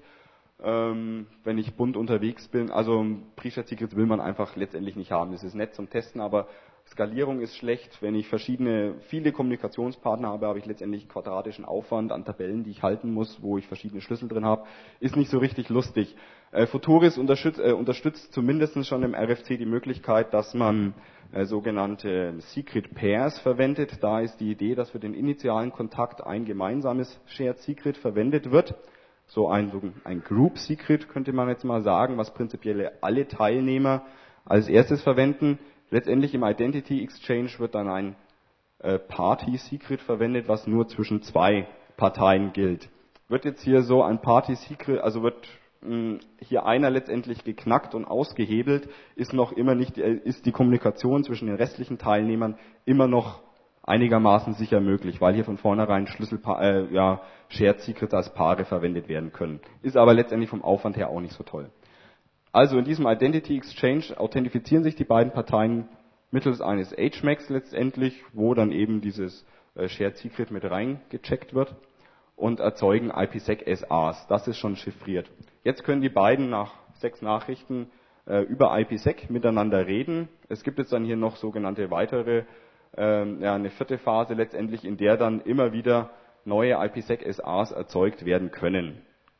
ähm, wenn ich bunt unterwegs bin. Also Pre-Shared Secrets will man einfach letztendlich nicht haben. Das ist nett zum Testen, aber Skalierung ist schlecht. Wenn ich verschiedene, viele Kommunikationspartner habe, habe ich letztendlich quadratischen Aufwand an Tabellen, die ich halten muss, wo ich verschiedene Schlüssel drin habe. Ist nicht so richtig lustig. Äh, Futuris unterstützt, äh, unterstützt zumindest schon im R F C die Möglichkeit, dass man äh, sogenannte Secret Pairs verwendet. Da ist die Idee, dass für den initialen Kontakt ein gemeinsames Shared Secret verwendet wird. So ein, so ein Group Secret könnte man jetzt mal sagen, was prinzipiell alle Teilnehmer als erstes verwenden. Letztendlich im Identity Exchange wird dann ein äh, Party Secret verwendet, was nur zwischen zwei Parteien gilt. Wird jetzt hier so ein Party Secret, also wird mh, hier einer letztendlich geknackt und ausgehebelt, ist noch immer nicht, äh, ist die Kommunikation zwischen den restlichen Teilnehmern immer noch einigermaßen sicher möglich, weil hier von vornherein Schlüssel, äh, ja, Shared Secrets als Paare verwendet werden können. Ist aber letztendlich vom Aufwand her auch nicht so toll. Also in diesem Identity Exchange authentifizieren sich die beiden Parteien mittels eines H-Max letztendlich, wo dann eben dieses äh, Shared Secret mit reingecheckt wird und erzeugen IPsec-S As. Das ist schon chiffriert. Jetzt können die beiden nach sechs Nachrichten äh, über IPsec miteinander reden. Es gibt jetzt dann hier noch sogenannte weitere, äh, ja, eine vierte Phase letztendlich, in der dann immer wieder neue IPsec-S As erzeugt werden können.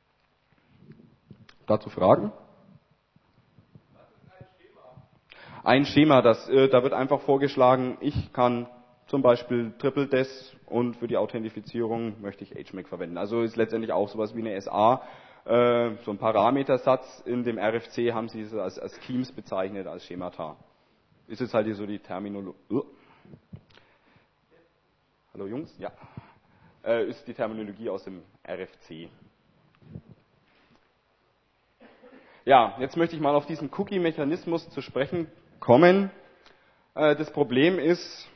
Dazu Fragen? Ein Schema, das, äh, da wird einfach vorgeschlagen, ich kann zum Beispiel Triple Des und für die Authentifizierung möchte ich H M A C verwenden. Also ist letztendlich auch sowas wie eine S A, äh, so ein Parametersatz. In dem R F C haben sie es als, als Schemes bezeichnet, als Schemata. Ist jetzt halt hier so die Terminologie. Uh. Hallo Jungs? Ja. Äh, ist die Terminologie aus dem R F C. Ja, jetzt möchte ich mal auf diesen Cookie-Mechanismus zu sprechen kommen. Das Problem ist,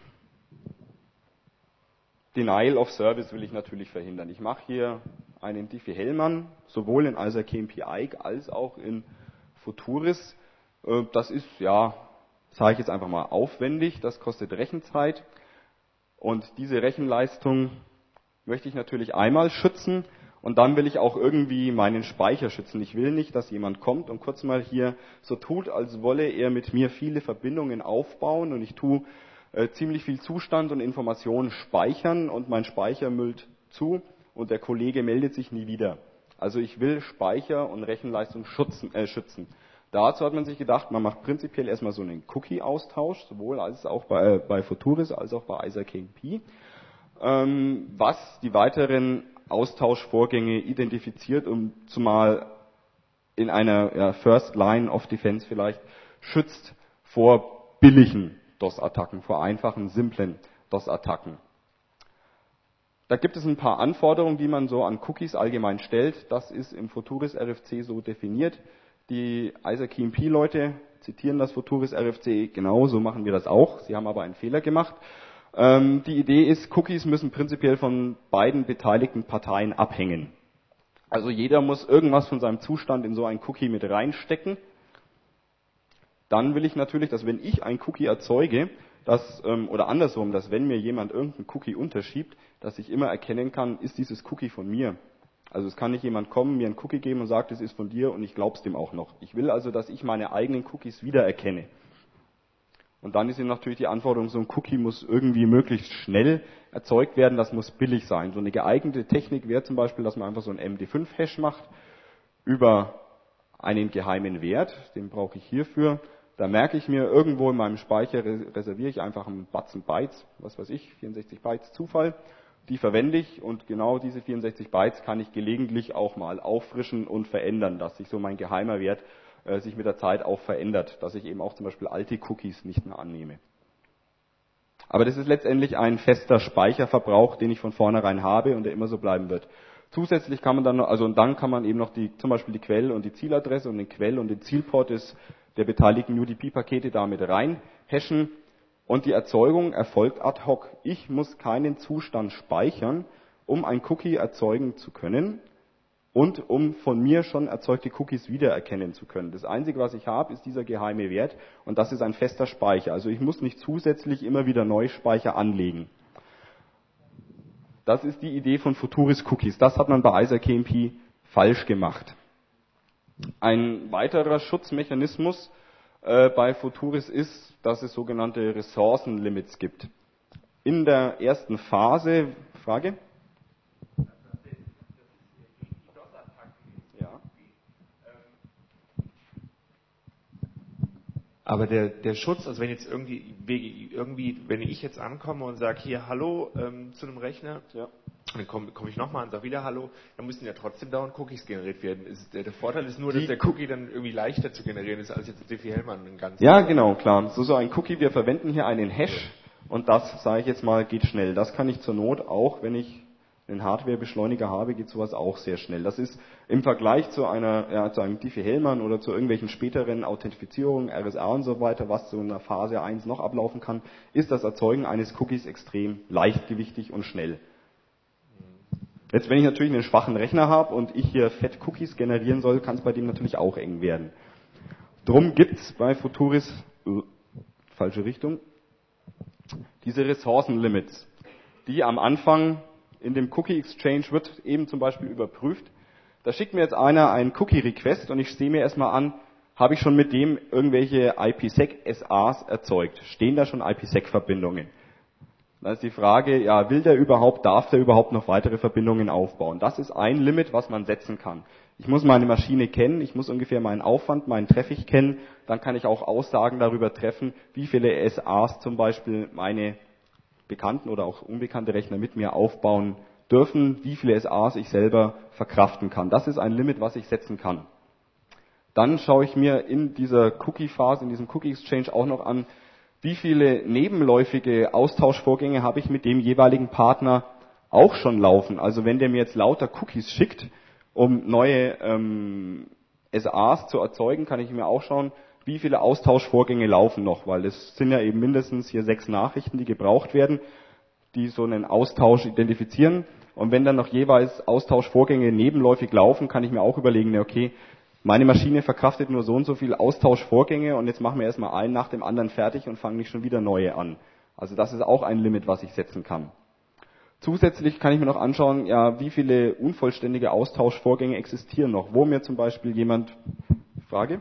Denial of Service will ich natürlich verhindern. Ich mache hier einen Diffie-Hellman, sowohl in IsaKMPI als auch in Futuris. Das ist, ja, sage ich jetzt einfach mal, aufwendig, das kostet Rechenzeit. Und diese Rechenleistung möchte ich natürlich einmal schützen. Und dann will ich auch irgendwie meinen Speicher schützen. Ich will nicht, dass jemand kommt und kurz mal hier so tut, als wolle er mit mir viele Verbindungen aufbauen und ich tue äh, ziemlich viel Zustand und Informationen speichern und mein Speicher müllt zu und der Kollege meldet sich nie wieder. Also ich will Speicher und Rechenleistung schützen. Äh, schützen. Dazu hat man sich gedacht, man macht prinzipiell erstmal so einen Cookie-Austausch, sowohl als auch bei, äh, bei Futuris als auch bei IsaKMP, ähm, was die weiteren Austauschvorgänge identifiziert und zumal in einer ja, First Line of Defense vielleicht schützt vor billigen DOS-Attacken, vor einfachen, simplen DOS-Attacken. Da gibt es ein paar Anforderungen, die man so an Cookies allgemein stellt. Das ist im Futuris R F C so definiert. Die IsaKMP-Leute zitieren das Futuris R F C, genau so machen wir das auch. Sie haben aber einen Fehler gemacht. Die Idee ist, Cookies müssen prinzipiell von beiden beteiligten Parteien abhängen. Also jeder muss irgendwas von seinem Zustand in so ein Cookie mit reinstecken. Dann will ich natürlich, dass wenn ich ein Cookie erzeuge, dass, oder andersrum, dass wenn mir jemand irgendeinen Cookie unterschiebt, dass ich immer erkennen kann, ist dieses Cookie von mir. Also es kann nicht jemand kommen, mir einen Cookie geben und sagt, das ist von dir und ich glaub's dem auch noch. Ich will also, dass ich meine eigenen Cookies wiedererkenne. Und dann ist eben natürlich die Anforderung, so ein Cookie muss irgendwie möglichst schnell erzeugt werden, das muss billig sein. So eine geeignete Technik wäre zum Beispiel, dass man einfach so einen M D fünf Hash macht über einen geheimen Wert, den brauche ich hierfür. Da merke ich mir, irgendwo in meinem Speicher reserviere ich einfach einen Batzen Bytes, was weiß ich, vierundsechzig Bytes Zufall. Die verwende ich und genau diese vierundsechzig Bytes kann ich gelegentlich auch mal auffrischen und verändern, dass sich so mein geheimer Wert äh, sich mit der Zeit auch verändert, dass ich eben auch zum Beispiel alte Cookies nicht mehr annehme. Aber das ist letztendlich ein fester Speicherverbrauch, den ich von vornherein habe und der immer so bleiben wird. Zusätzlich kann man dann noch, also und dann kann man eben noch die, zum Beispiel die Quell- und die Zieladresse und den Quell- und den Zielport des, der beteiligten U D P-Pakete damit rein hashen. Und die Erzeugung erfolgt ad hoc. Ich muss keinen Zustand speichern, um ein Cookie erzeugen zu können und um von mir schon erzeugte Cookies wiedererkennen zu können. Das Einzige, was ich habe, ist dieser geheime Wert und das ist ein fester Speicher. Also ich muss nicht zusätzlich immer wieder neue Speicher anlegen. Das ist die Idee von Futuris Cookies. Das hat man bei IsaKMP falsch gemacht. Ein weiterer Schutzmechanismus äh, bei Futuris ist, dass es sogenannte Ressourcenlimits gibt. In der ersten Phase, Frage? Ja. Aber der, der Schutz, also wenn jetzt irgendwie, irgendwie, wenn ich jetzt ankomme und sage, hier Hallo ähm, zu einem Rechner, ja. Dann komme komm ich nochmal und sage wieder Hallo, dann müssen ja trotzdem dauernd Cookies generiert werden. Ist, der, der Vorteil ist nur, dass der Cookie dann irgendwie leichter zu generieren ist, als jetzt Diffie-Hellman ein ganzes. Ja, genau, klar. So, so ein Cookie, wir verwenden hier einen Hash und das, sage ich jetzt mal, geht schnell. Das kann ich zur Not auch, wenn ich einen Hardware-Beschleuniger habe, geht sowas auch sehr schnell. Das ist im Vergleich zu einer, ja, zu einem Diffie-Hellman oder zu irgendwelchen späteren Authentifizierungen, R S A und so weiter, was so in der Phase eins noch ablaufen kann, ist das Erzeugen eines Cookies extrem leichtgewichtig und schnell. Jetzt, wenn ich natürlich einen schwachen Rechner habe und ich hier fett Cookies generieren soll, kann es bei dem natürlich auch eng werden. Drum gibt's bei Futuris, äh, falsche Richtung, diese Ressourcenlimits, die am Anfang in dem Cookie Exchange wird eben zum Beispiel überprüft. Da schickt mir jetzt einer einen Cookie Request und ich sehe mir erstmal an, habe ich schon mit dem irgendwelche I P sec S As erzeugt? Stehen da schon I P sec Verbindungen? Dann ist die Frage, ja, will der überhaupt, darf der überhaupt noch weitere Verbindungen aufbauen? Das ist ein Limit, was man setzen kann. Ich muss meine Maschine kennen, ich muss ungefähr meinen Aufwand, meinen Traffic kennen, dann kann ich auch Aussagen darüber treffen, wie viele S As zum Beispiel meine bekannten oder auch unbekannte Rechner mit mir aufbauen dürfen, wie viele S As ich selber verkraften kann. Das ist ein Limit, was ich setzen kann. Dann schaue ich mir in dieser Cookie-Phase, in diesem Cookie-Exchange auch noch an, wie viele nebenläufige Austauschvorgänge habe ich mit dem jeweiligen Partner auch schon laufen. Also wenn der mir jetzt lauter Cookies schickt, um neue ähm, S As zu erzeugen, kann ich mir auch schauen, wie viele Austauschvorgänge laufen noch, weil es sind ja eben mindestens hier sechs Nachrichten, die gebraucht werden, die so einen Austausch identifizieren. Und wenn dann noch jeweils Austauschvorgänge nebenläufig laufen, kann ich mir auch überlegen, okay, meine Maschine verkraftet nur so und so viele Austauschvorgänge und jetzt machen wir erstmal einen nach dem anderen fertig und fangen nicht schon wieder neue an. Also das ist auch ein Limit, was ich setzen kann. Zusätzlich kann ich mir noch anschauen, ja, wie viele unvollständige Austauschvorgänge existieren noch. Wo mir zum Beispiel jemand, Frage?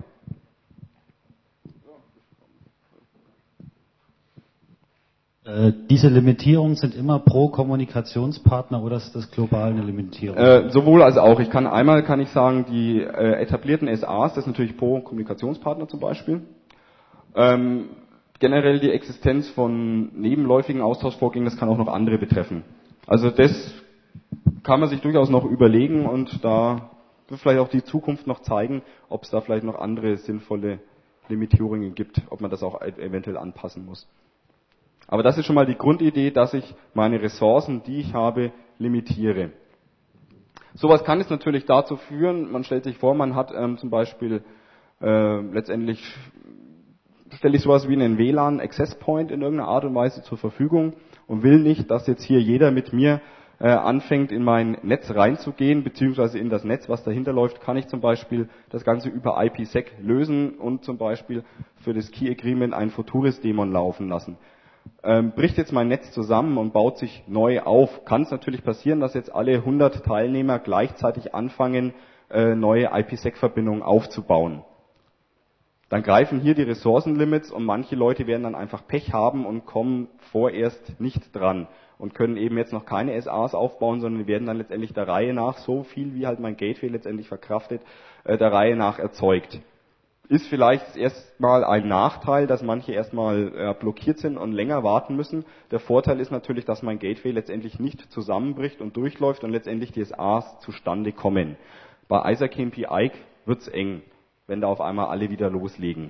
Äh, diese Limitierungen sind immer pro Kommunikationspartner oder ist das global eine Limitierung? Äh, sowohl als auch. Ich kann einmal kann ich sagen, die äh, etablierten S As, das ist natürlich pro Kommunikationspartner zum Beispiel. Ähm, generell die Existenz von nebenläufigen Austauschvorgängen, das kann auch noch andere betreffen. Also das kann man sich durchaus noch überlegen und da wird vielleicht auch die Zukunft noch zeigen, ob es da vielleicht noch andere sinnvolle Limitierungen gibt, ob man das auch eventuell anpassen muss. Aber das ist schon mal die Grundidee, dass ich meine Ressourcen, die ich habe, limitiere. Sowas kann es natürlich dazu führen, man stellt sich vor, man hat ähm, zum Beispiel äh, letztendlich, stelle ich sowas wie einen W L A N Access Point in irgendeiner Art und Weise zur Verfügung und will nicht, dass jetzt hier jeder mit mir äh, anfängt, in mein Netz reinzugehen, beziehungsweise in das Netz, was dahinter läuft, kann ich zum Beispiel das Ganze über I P sec lösen und zum Beispiel für das Key Agreement einen Futuris-Daemon laufen lassen. ähm, bricht jetzt mein Netz zusammen und baut sich neu auf, kann es natürlich passieren, dass jetzt alle hundert Teilnehmer gleichzeitig anfangen, äh, neue I P sec-Verbindungen aufzubauen. Dann greifen hier die Ressourcenlimits und manche Leute werden dann einfach Pech haben und kommen vorerst nicht dran und können eben jetzt noch keine S As aufbauen, sondern die werden dann letztendlich der Reihe nach, so viel wie halt mein Gateway letztendlich verkraftet, äh, der Reihe nach erzeugt. Ist vielleicht erstmal ein Nachteil, dass manche erstmal äh, blockiert sind und länger warten müssen. Der Vorteil ist natürlich, dass mein Gateway letztendlich nicht zusammenbricht und durchläuft und letztendlich die S As zustande kommen. Bei IsaKMP Ike wird's eng, wenn da auf einmal alle wieder loslegen.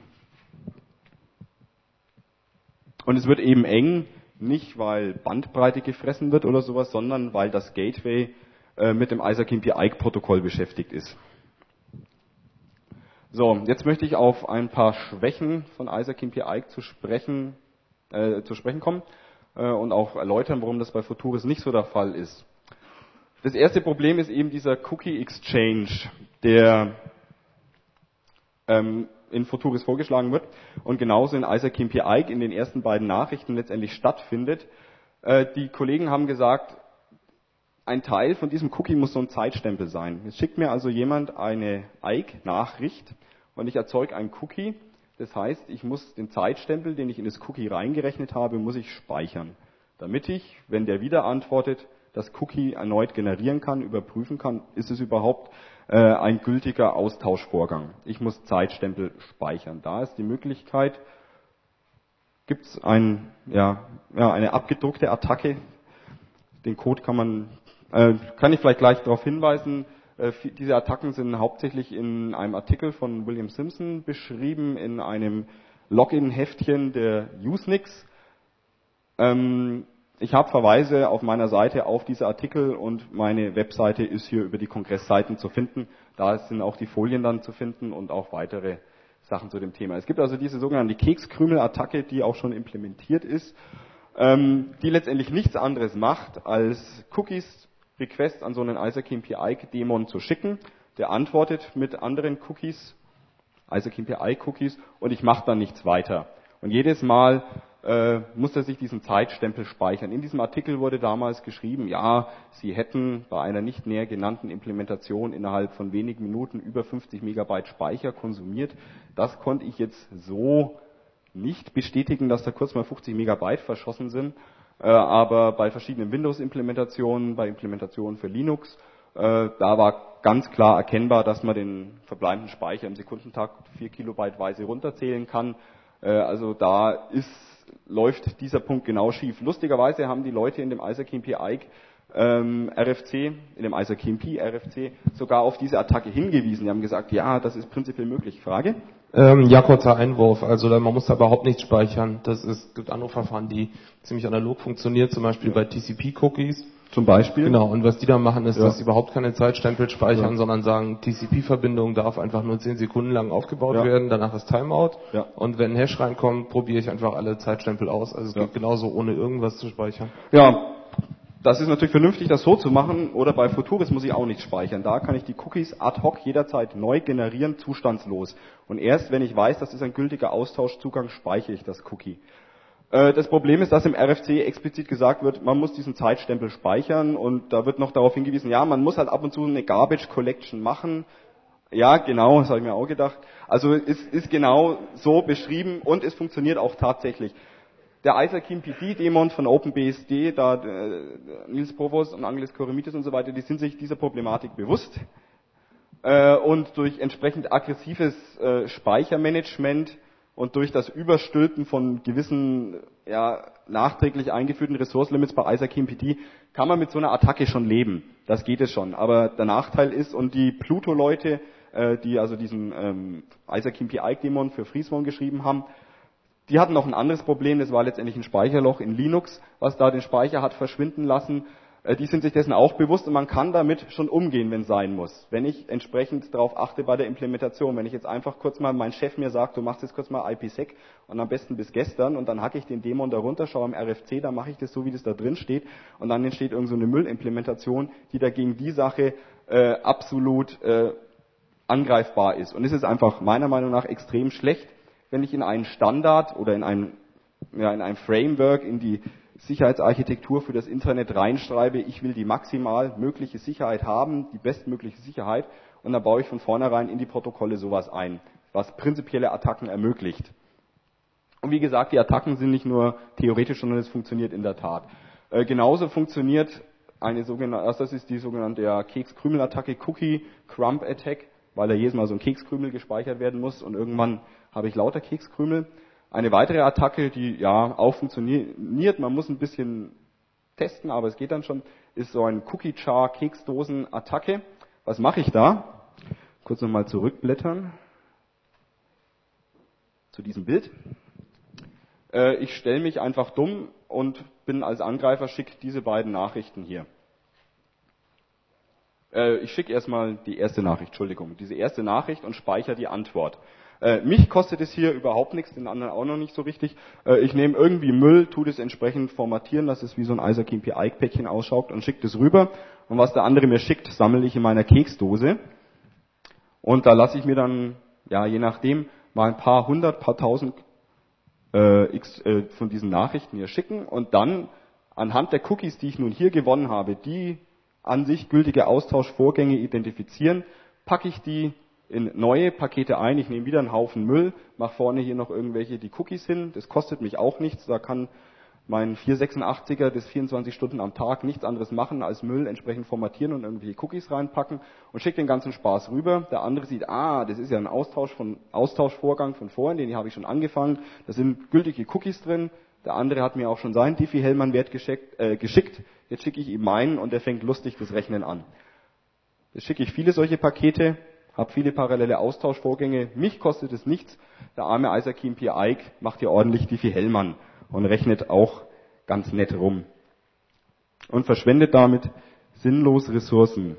Und es wird eben eng, nicht weil Bandbreite gefressen wird oder sowas, sondern weil das Gateway äh, mit dem IsaKMP Ike Protokoll beschäftigt ist. So, jetzt möchte ich auf ein paar Schwächen von IsaKMP Ike zu sprechen, äh, zu sprechen kommen äh, und auch erläutern, warum das bei Futuris nicht so der Fall ist. Das erste Problem ist eben dieser Cookie Exchange, der ähm, in Futuris vorgeschlagen wird und genauso in IsaKMP Ike in den ersten beiden Nachrichten letztendlich stattfindet. Äh, die Kollegen haben gesagt, ein Teil von diesem Cookie muss so ein Zeitstempel sein. Jetzt schickt mir also jemand eine Ike-Nachricht und ich erzeuge einen Cookie. Das heißt, ich muss den Zeitstempel, den ich in das Cookie reingerechnet habe, muss ich speichern, damit ich, wenn der wieder antwortet, das Cookie erneut generieren kann, überprüfen kann, ist es überhaupt äh, ein gültiger Austauschvorgang. Ich muss Zeitstempel speichern. Da ist die Möglichkeit, gibt es ein, ja, ja, eine abgedruckte Attacke. Den Code kann man Äh, kann ich vielleicht gleich darauf hinweisen, äh, diese Attacken sind hauptsächlich in einem Artikel von William Simpson beschrieben, in einem Login-Heftchen der Usenix. Ähm, ich habe Verweise auf meiner Seite auf diese Artikel und meine Webseite ist hier über die Kongressseiten zu finden. Da sind auch die Folien dann zu finden und auch weitere Sachen zu dem Thema. Es gibt also diese sogenannte Kekskrümel-Attacke, die auch schon implementiert ist, ähm, die letztendlich nichts anderes macht, als Cookies Request an so einen IsaKMP Ike Daemon zu schicken. Der antwortet mit anderen Cookies, IsaKMP Ike Cookies, und ich mache dann nichts weiter. Und jedes Mal äh, muss er sich diesen Zeitstempel speichern. In diesem Artikel wurde damals geschrieben, ja, Sie hätten bei einer nicht näher genannten Implementation innerhalb von wenigen Minuten über fünfzig Megabyte Speicher konsumiert. Das konnte ich jetzt so nicht bestätigen, dass da kurz mal fünfzig Megabyte verschossen sind. Aber bei verschiedenen Windows-Implementationen, bei Implementationen für Linux, äh, da war ganz klar erkennbar, dass man den verbleibenden Speicher im Sekundentakt vier Kilobyte-weise runterzählen kann. Äh, also da ist, läuft dieser Punkt genau schief. Lustigerweise haben die Leute in dem IsaKMP Ike ähm, R F C, in dem IsaKMP R F C, sogar auf diese Attacke hingewiesen. Die haben gesagt, ja, das ist prinzipiell möglich. Frage? Ähm, ja, kurzer Einwurf. Also man muss da überhaupt nichts speichern. Das ist, gibt andere Verfahren, die ziemlich analog funktionieren, zum Beispiel bei T C P-Cookies. Zum Beispiel? Genau, und was die da machen, ist, ja. dass sie überhaupt keine Zeitstempel speichern, ja. sondern sagen, T C P-Verbindung darf einfach nur zehn Sekunden lang aufgebaut ja. werden, danach ist Timeout. Ja. Und wenn ein Hash reinkommt, probiere ich einfach alle Zeitstempel aus. Also es ja. geht genauso, ohne irgendwas zu speichern. Ja. Das ist natürlich vernünftig, das so zu machen, oder bei Futuris muss ich auch nichts speichern. Da kann ich die Cookies ad hoc jederzeit neu generieren, zustandslos. Und erst wenn ich weiß, das ist ein gültiger Austauschzugang, speichere ich das Cookie. Äh, das Problem ist, dass im R F C explizit gesagt wird, man muss diesen Zeitstempel speichern und da wird noch darauf hingewiesen, ja, man muss halt ab und zu eine Garbage Collection machen. Ja, genau, das habe ich mir auch gedacht. Also es ist genau so beschrieben und es funktioniert auch tatsächlich. Der IsaKMPD-Daemon von OpenBSD, da äh, Nils Provost und Angelis Koremitis und so weiter, die sind sich dieser Problematik bewusst äh, und durch entsprechend aggressives äh, Speichermanagement und durch das Überstülpen von gewissen ja, nachträglich eingeführten Ressource-Limits bei IsaKMPD kann man mit so einer Attacke schon leben. Das geht es schon. Aber der Nachteil ist, und die Pluto-Leute, äh, die also diesen ähm, IsaKMP Ike-Daemon für FreeSwarm geschrieben haben, die hatten noch ein anderes Problem, das war letztendlich ein Speicherloch in Linux, was da den Speicher hat verschwinden lassen. Die sind sich dessen auch bewusst und man kann damit schon umgehen, wenn es sein muss. Wenn ich entsprechend darauf achte bei der Implementation, wenn ich jetzt einfach kurz mal, mein Chef mir sagt, du machst jetzt kurz mal I P sec und am besten bis gestern und dann hacke ich den Daemon da runter, schaue im R F C, dann mache ich das so, wie das da drin steht und dann entsteht irgend so eine Müllimplementation, die dagegen die Sache äh, absolut äh, angreifbar ist. Und es ist einfach meiner Meinung nach extrem schlecht, wenn ich in einen Standard oder in einen ja, in einem Framework in die Sicherheitsarchitektur für das Internet reinschreibe, ich will die maximal mögliche Sicherheit haben, die bestmögliche Sicherheit, und dann baue ich von vornherein in die Protokolle sowas ein, was prinzipielle Attacken ermöglicht. Und wie gesagt, die Attacken sind nicht nur theoretisch, sondern es funktioniert in der Tat. Äh, genauso funktioniert eine sogenannte, also das ist die sogenannte ja, Keks-Krümel-Attacke, Cookie Crumb Attack, weil da jedes Mal so ein Kekskrümel gespeichert werden muss und irgendwann habe ich lauter Kekskrümel. Eine weitere Attacke, die ja auch funktioniert, man muss ein bisschen testen, aber es geht dann schon, ist so ein Cookie-Jar-Keksdosen-Attacke. Was mache ich da? Kurz nochmal zurückblättern zu diesem Bild. Äh, ich stelle mich einfach dumm und bin als Angreifer, schicke diese beiden Nachrichten hier. Äh, ich schicke erstmal die erste Nachricht, Entschuldigung, diese erste Nachricht und speichere die Antwort. Äh, mich kostet es hier überhaupt nichts, den anderen auch noch nicht so richtig. Äh, ich nehme irgendwie Müll, tue das entsprechend formatieren, dass es wie so ein ISAKey P I-Päckchen ausschaut und schicke das rüber. Und was der andere mir schickt, sammle ich in meiner Keksdose. Und da lasse ich mir dann, ja, je nachdem, mal ein paar hundert, paar tausend äh, x, äh, von diesen Nachrichten hier schicken. Und dann anhand der Cookies, die ich nun hier gewonnen habe, die an sich gültige Austauschvorgänge identifizieren, packe ich die in neue Pakete ein. Ich nehme wieder einen Haufen Müll, mache vorne hier noch irgendwelche die Cookies hin. Das kostet mich auch nichts. Da kann mein vierhundertsechsundachtziger das vierundzwanzig Stunden am Tag nichts anderes machen, als Müll entsprechend formatieren und irgendwelche Cookies reinpacken und schicke den ganzen Spaß rüber. Der andere sieht, ah, das ist ja ein Austausch von, Austauschvorgang von vorhin, den habe ich schon angefangen. Da sind gültige Cookies drin. Der andere hat mir auch schon seinen Diffie-Hellman-Wert geschickt, äh, geschickt. Jetzt schicke ich ihm meinen und er fängt lustig das Rechnen an. Jetzt schicke ich viele solche Pakete, habe viele parallele Austauschvorgänge. Mich kostet es nichts. Der arme ISAKey P I macht hier ordentlich Diffie-Hellman und rechnet auch ganz nett rum. Und verschwendet damit sinnlos Ressourcen.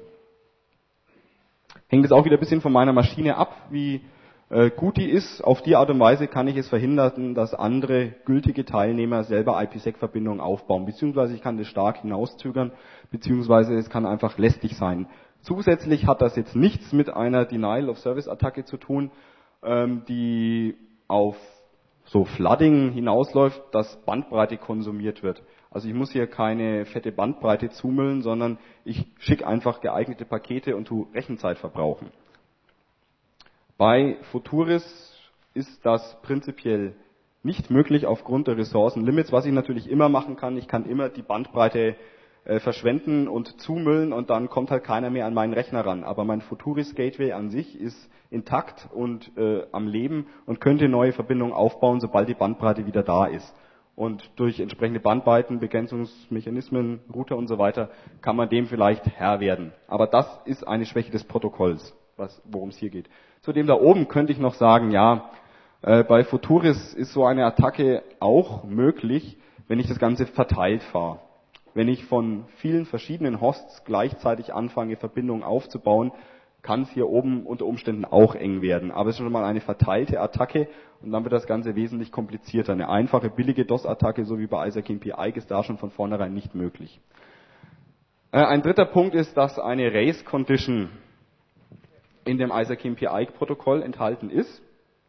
Hängt es auch wieder ein bisschen von meiner Maschine ab, wie äh, gut die ist. Auf die Art und Weise kann ich es verhindern, dass andere gültige Teilnehmer selber I P sec Verbindungen aufbauen. Beziehungsweise ich kann das stark hinauszögern, beziehungsweise es kann einfach lästig sein. Zusätzlich hat das jetzt nichts mit einer Denial-of-Service-Attacke zu tun, ähm, die auf so Flooding hinausläuft, dass Bandbreite konsumiert wird. Also ich muss hier keine fette Bandbreite zumüllen, sondern ich schicke einfach geeignete Pakete und tue Rechenzeit verbrauchen. Bei Futuris ist das prinzipiell nicht möglich aufgrund der Ressourcenlimits. Was ich natürlich immer machen kann, ich kann immer die Bandbreite äh, verschwenden und zumüllen und dann kommt halt keiner mehr an meinen Rechner ran. Aber mein Futuris Gateway an sich ist intakt und äh, am Leben und könnte neue Verbindungen aufbauen, sobald die Bandbreite wieder da ist. Und durch entsprechende Bandbreiten, Begrenzungsmechanismen, Router und so weiter kann man dem vielleicht Herr werden. Aber das ist eine Schwäche des Protokolls, worum es hier geht. Zudem da oben könnte ich noch sagen, ja, äh, bei Futuris ist so eine Attacke auch möglich, wenn ich das Ganze verteilt fahre. Wenn ich von vielen verschiedenen Hosts gleichzeitig anfange, Verbindungen aufzubauen, kann es hier oben unter Umständen auch eng werden. Aber es ist schon mal eine verteilte Attacke und dann wird das Ganze wesentlich komplizierter. Eine einfache, billige DOS-Attacke, so wie bei ISAKey P I, ist da schon von vornherein nicht möglich. Äh, ein dritter Punkt ist, dass eine Race-Condition in dem ISAKey P I-Protokoll enthalten ist.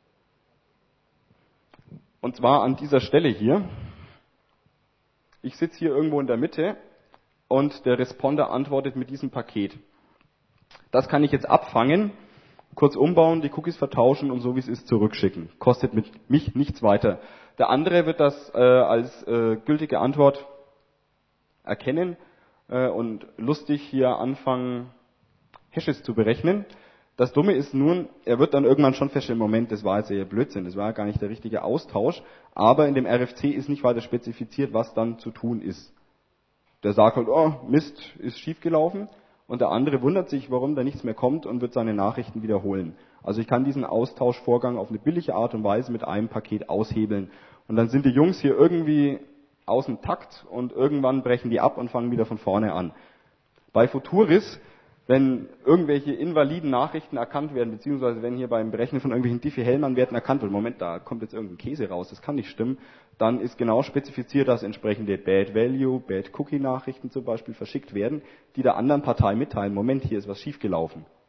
Und zwar an dieser Stelle hier. Ich sitze hier irgendwo in der Mitte und der Responder antwortet mit diesem Paket. Das kann ich jetzt abfangen, kurz umbauen, die Cookies vertauschen und so wie es ist zurückschicken. Kostet mit mich nichts weiter. Der andere wird das äh, als äh, gültige Antwort erkennen äh, und lustig hier anfangen, Hashes zu berechnen. Das Dumme ist nun, er wird dann irgendwann schon feststellen, Moment, das war jetzt eher Blödsinn, das war ja gar nicht der richtige Austausch, aber in dem R F C ist nicht weiter spezifiziert, was dann zu tun ist. Der sagt halt, oh, Mist, ist schiefgelaufen, und der andere wundert sich, warum da nichts mehr kommt und wird seine Nachrichten wiederholen. Also ich kann diesen Austauschvorgang auf eine billige Art und Weise mit einem Paket aushebeln. Und dann sind die Jungs hier irgendwie aus dem Takt und irgendwann brechen die ab und fangen wieder von vorne an. Bei Futuris, wenn irgendwelche invaliden Nachrichten erkannt werden, beziehungsweise wenn hier beim Berechnen von irgendwelchen Diffie-Hellman-Werten erkannt wird, Moment, da kommt jetzt irgendein Käse raus, das kann nicht stimmen, dann ist genau spezifiziert, dass entsprechende Bad Value, Bad Cookie-Nachrichten zum Beispiel verschickt werden, die der anderen Partei mitteilen, Moment, hier ist was schiefgelaufen.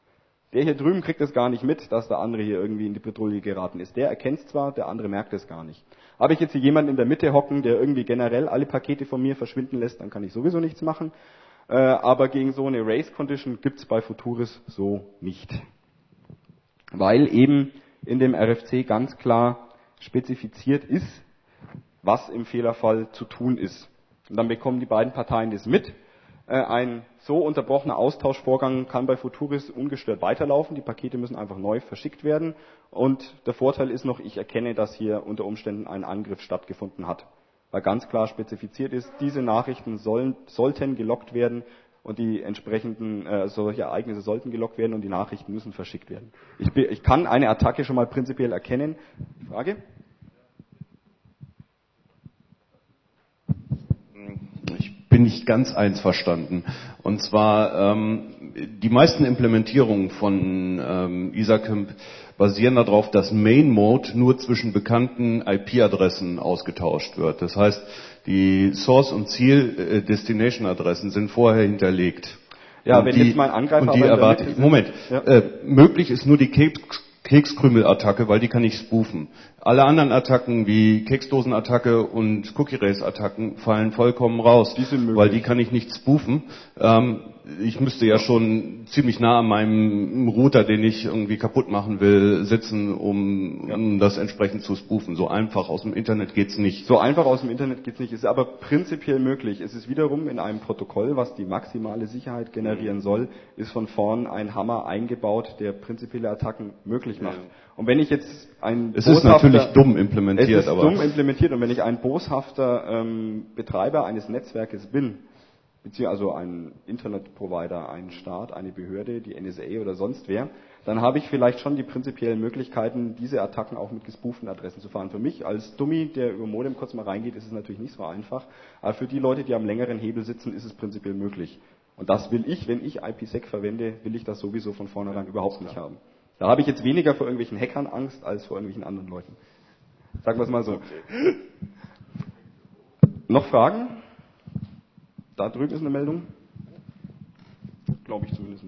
Der hier drüben kriegt es gar nicht mit, dass der andere hier irgendwie in die Bredouille geraten ist. Der erkennt es zwar, der andere merkt es gar nicht. Habe ich jetzt hier jemanden in der Mitte hocken, der irgendwie generell alle Pakete von mir verschwinden lässt, dann kann ich sowieso nichts machen. Äh, aber gegen so eine Race Condition gibt es bei Futuris so nicht. Weil eben in dem R F C ganz klar spezifiziert ist, was im Fehlerfall zu tun ist. Und dann bekommen die beiden Parteien das mit. Ein so unterbrochener Austauschvorgang kann bei Futuris ungestört weiterlaufen. Die Pakete müssen einfach neu verschickt werden. Und der Vorteil ist noch, ich erkenne, dass hier unter Umständen ein Angriff stattgefunden hat. Weil ganz klar spezifiziert ist, diese Nachrichten sollen, sollten gelockt werden und die entsprechenden äh, solche Ereignisse sollten gelockt werden und die Nachrichten müssen verschickt werden. Ich, ich kann eine Attacke schon mal prinzipiell erkennen. Frage? Bin ich ganz einverstanden. Und zwar, ähm, die meisten Implementierungen von ähm, ISACMP basieren darauf, dass Main Mode nur zwischen bekannten I P-Adressen ausgetauscht wird. Das heißt, die Source- und Ziel-Destination-Adressen sind vorher hinterlegt. Ja, und wenn die, jetzt mein Angreifer und die erwarte ich, Moment, ja. äh, möglich ist nur die Keks Kekskrümel-Attacke, weil die kann ich spoofen. Alle anderen Attacken wie Keksdosen-Attacke und Cookie-Race-Attacken fallen vollkommen raus, die sind möglich, weil die kann ich nicht spoofen. Ähm, ich müsste ja schon ziemlich nah an meinem Router, den ich irgendwie kaputt machen will, sitzen, um, ja. um das entsprechend zu spoofen. So einfach aus dem Internet geht's nicht. So einfach aus dem Internet geht's nicht, ist aber prinzipiell möglich. Es ist wiederum in einem Protokoll, was die maximale Sicherheit generieren soll, ist von vorn ein Hammer eingebaut, der prinzipielle Attacken möglich macht. Und wenn ich jetzt ein es ist natürlich dumm implementiert, es ist aber dumm implementiert und wenn ich ein boshafter ähm, Betreiber eines Netzwerkes bin, beziehungsweise also ein Internetprovider, ein Staat, eine Behörde, die N S A oder sonst wer, dann habe ich vielleicht schon die prinzipiellen Möglichkeiten, diese Attacken auch mit gespooften Adressen zu fahren. Für mich als Dummy, der über Modem kurz mal reingeht, ist es natürlich nicht so einfach, aber für die Leute, die am längeren Hebel sitzen, ist es prinzipiell möglich. Und das will ich, wenn ich IPsec verwende, will ich das sowieso von vornherein überhaupt nicht haben. Da habe ich jetzt weniger vor irgendwelchen Hackern Angst, als vor irgendwelchen anderen Leuten. Sagen wir es mal so. Okay. Noch Fragen? Da drüben ist eine Meldung. Glaube ich zumindest.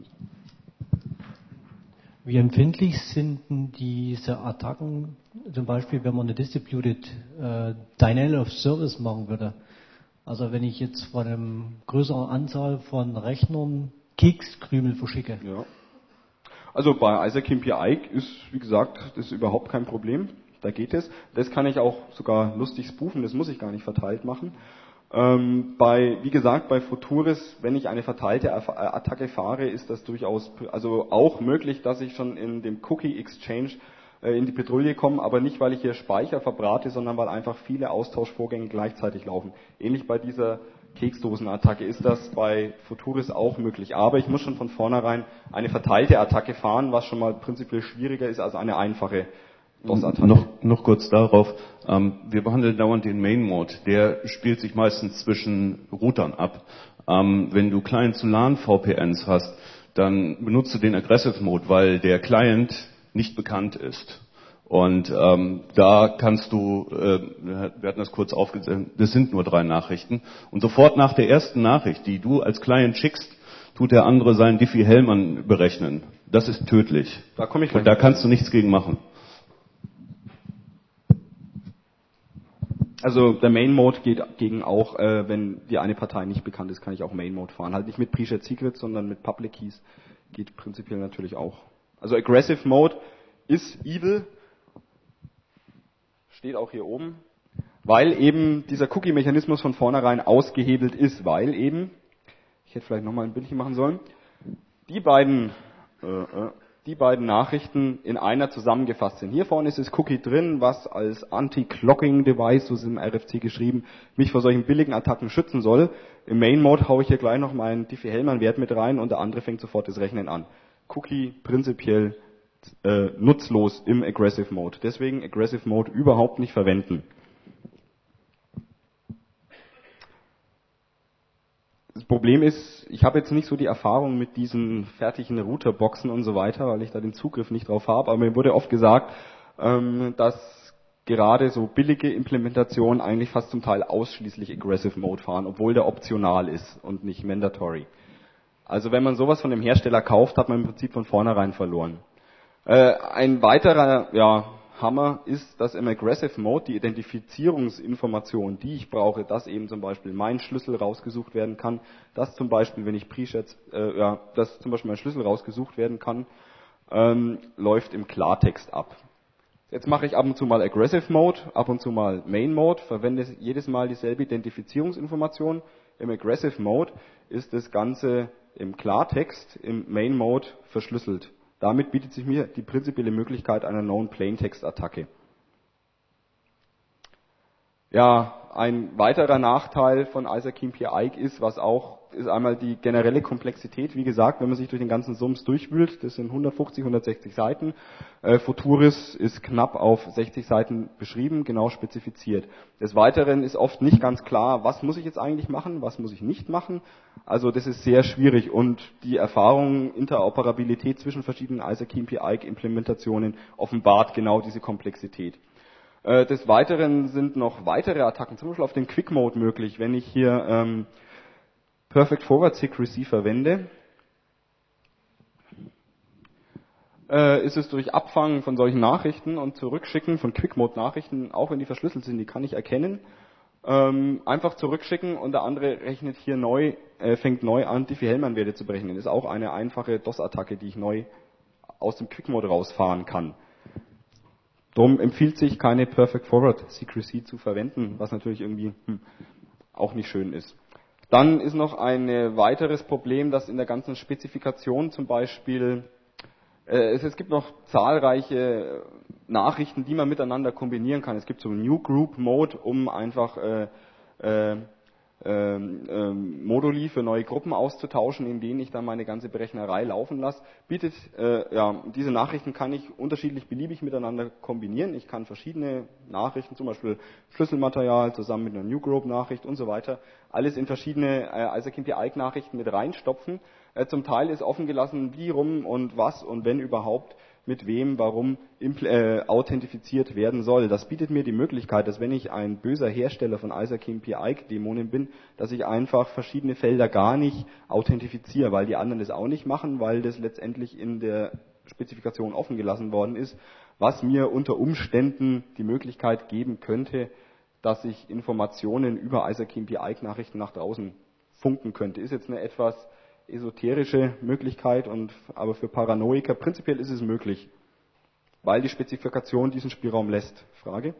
Wie empfindlich sind denn diese Attacken, zum Beispiel wenn man eine Distributed äh, Denial of Service machen würde? Also wenn ich jetzt von einer größeren Anzahl von Rechnern Kekskrümel verschicke. Ja. Also bei ISACMP ist, wie gesagt, das ist überhaupt kein Problem. Da geht es. Das kann ich auch sogar lustig spoofen, das muss ich gar nicht verteilt machen. Ähm, bei, wie gesagt, bei Futuris, wenn ich eine verteilte Attacke fahre, ist das durchaus, also auch möglich, dass ich schon in dem Cookie Exchange äh, in die Petrouille komme, aber nicht, weil ich hier Speicher verbrate, sondern weil einfach viele Austauschvorgänge gleichzeitig laufen. Ähnlich bei dieser Keksdosenattacke ist das bei Futuris auch möglich. Aber ich muss schon von vornherein eine verteilte Attacke fahren, was schon mal prinzipiell schwieriger ist als eine einfache DOS-Attacke. Noch, noch kurz darauf. Ähm, wir behandeln dauernd den Main-Mode. Der spielt sich meistens zwischen Routern ab. Ähm, wenn du Client-to-LAN-V P Ns hast, dann benutzt du den Aggressive-Mode, weil der Client nicht bekannt ist. Und ähm, da kannst du, äh, wir hatten das kurz aufgesetzt, das sind nur drei Nachrichten. Und sofort nach der ersten Nachricht, die du als Client schickst, tut der andere seinen Diffie-Hellman berechnen. Das ist tödlich. Da komme ich Und da kannst du nichts gegen machen. Also der Main-Mode geht gegen auch, äh, wenn die eine Partei nicht bekannt ist, kann ich auch Main-Mode fahren. Halt nicht mit Pre-Shared Secrets, sondern mit Public Keys. Geht prinzipiell natürlich auch. Also Aggressive Mode ist evil. Steht auch hier oben, weil eben dieser Cookie-Mechanismus von vornherein ausgehebelt ist, weil eben, ich hätte vielleicht nochmal ein Bildchen machen sollen, die beiden, äh, äh, die beiden Nachrichten in einer zusammengefasst sind. Hier vorne ist das Cookie drin, was als Anti-Clocking-Device, so ist es im R F C geschrieben, mich vor solchen billigen Attacken schützen soll. Im Main-Mode haue ich hier gleich noch meinen Diffie-Hellman-Wert mit rein und der andere fängt sofort das Rechnen an. Cookie prinzipiell Äh, nutzlos im Aggressive Mode. Deswegen Aggressive Mode überhaupt nicht verwenden. Das Problem ist, ich habe jetzt nicht so die Erfahrung mit diesen fertigen Routerboxen und so weiter, weil ich da den Zugriff nicht drauf habe, aber mir wurde oft gesagt, ähm, dass gerade so billige Implementationen eigentlich fast zum Teil ausschließlich Aggressive Mode fahren, obwohl der optional ist und nicht mandatory. Also wenn man sowas von dem Hersteller kauft, hat man im Prinzip von vornherein verloren. Äh, ein weiterer ja, Hammer ist, dass im Aggressive Mode die Identifizierungsinformation, die ich brauche, dass eben zum Beispiel mein Schlüssel rausgesucht werden kann, dass zum Beispiel, wenn ich Pre-Chats, äh, ja, dass zum Beispiel mein Schlüssel rausgesucht werden kann, ähm, läuft im Klartext ab. Jetzt mache ich ab und zu mal Aggressive Mode, ab und zu mal Main Mode, verwende jedes Mal dieselbe Identifizierungsinformation. Im Aggressive Mode ist das Ganze im Klartext, im Main Mode verschlüsselt. Damit bietet sich mir die prinzipielle Möglichkeit einer Known Plaintext Attacke. Ja, ein weiterer Nachteil von IsaKeeP-Ike ist, was auch, ist einmal die generelle Komplexität. Wie gesagt, wenn man sich durch den ganzen Sums durchwühlt, das sind hundertfünfzig, hundertsechzig Seiten. Äh, Futuris ist knapp auf sechzig Seiten beschrieben, genau spezifiziert. Des Weiteren ist oft nicht ganz klar, was muss ich jetzt eigentlich machen, was muss ich nicht machen. Also das ist sehr schwierig und die Erfahrung, Interoperabilität zwischen verschiedenen IsaKeeP-Ike-Implementationen offenbart genau diese Komplexität. Des Weiteren sind noch weitere Attacken, zum Beispiel auf den Quick Mode möglich, wenn ich hier ähm, Perfect Forward Secrecy verwende. Äh, ist es durch Abfangen von solchen Nachrichten und Zurückschicken von Quick Mode Nachrichten, auch wenn die verschlüsselt sind, die kann ich erkennen, ähm, einfach zurückschicken und der andere rechnet hier neu, äh, fängt neu an, Diffie-Hellman-Werte zu berechnen. Das ist auch eine einfache DOS-Attacke, die ich neu aus dem Quick Mode rausfahren kann. Darum empfiehlt sich, keine Perfect Forward Secrecy zu verwenden, was natürlich irgendwie hm, auch nicht schön ist. Dann ist noch ein weiteres Problem, dass in der ganzen Spezifikation zum Beispiel, äh, es, es gibt noch zahlreiche Nachrichten, die man miteinander kombinieren kann. Es gibt so einen New Group Mode, um einfach äh, äh, Ähm, ähm, Moduli für neue Gruppen auszutauschen, in denen ich dann meine ganze Berechnerei laufen lasse. Bietet, äh, ja, diese Nachrichten kann ich unterschiedlich beliebig miteinander kombinieren. Ich kann verschiedene Nachrichten, zum Beispiel Schlüsselmaterial zusammen mit einer Newgroup-Nachricht und so weiter, alles in verschiedene äh, IsaKeeP-Ike-Nachrichten mit reinstopfen. Äh, zum Teil ist offen gelassen, wie rum und was und wenn überhaupt mit wem, warum äh, authentifiziert werden soll. Das bietet mir die Möglichkeit, dass wenn ich ein böser Hersteller von IsaKeeP-Ike-Dämonen bin, dass ich einfach verschiedene Felder gar nicht authentifiziere, weil die anderen das auch nicht machen, weil das letztendlich in der Spezifikation offen gelassen worden ist, was mir unter Umständen die Möglichkeit geben könnte, dass ich Informationen über IsaKeeP-Ike-Nachrichten nach draußen funken könnte. Ist jetzt eine etwas esoterische Möglichkeit, und aber für Paranoiker prinzipiell ist es möglich, weil die Spezifikation diesen Spielraum lässt. Frage?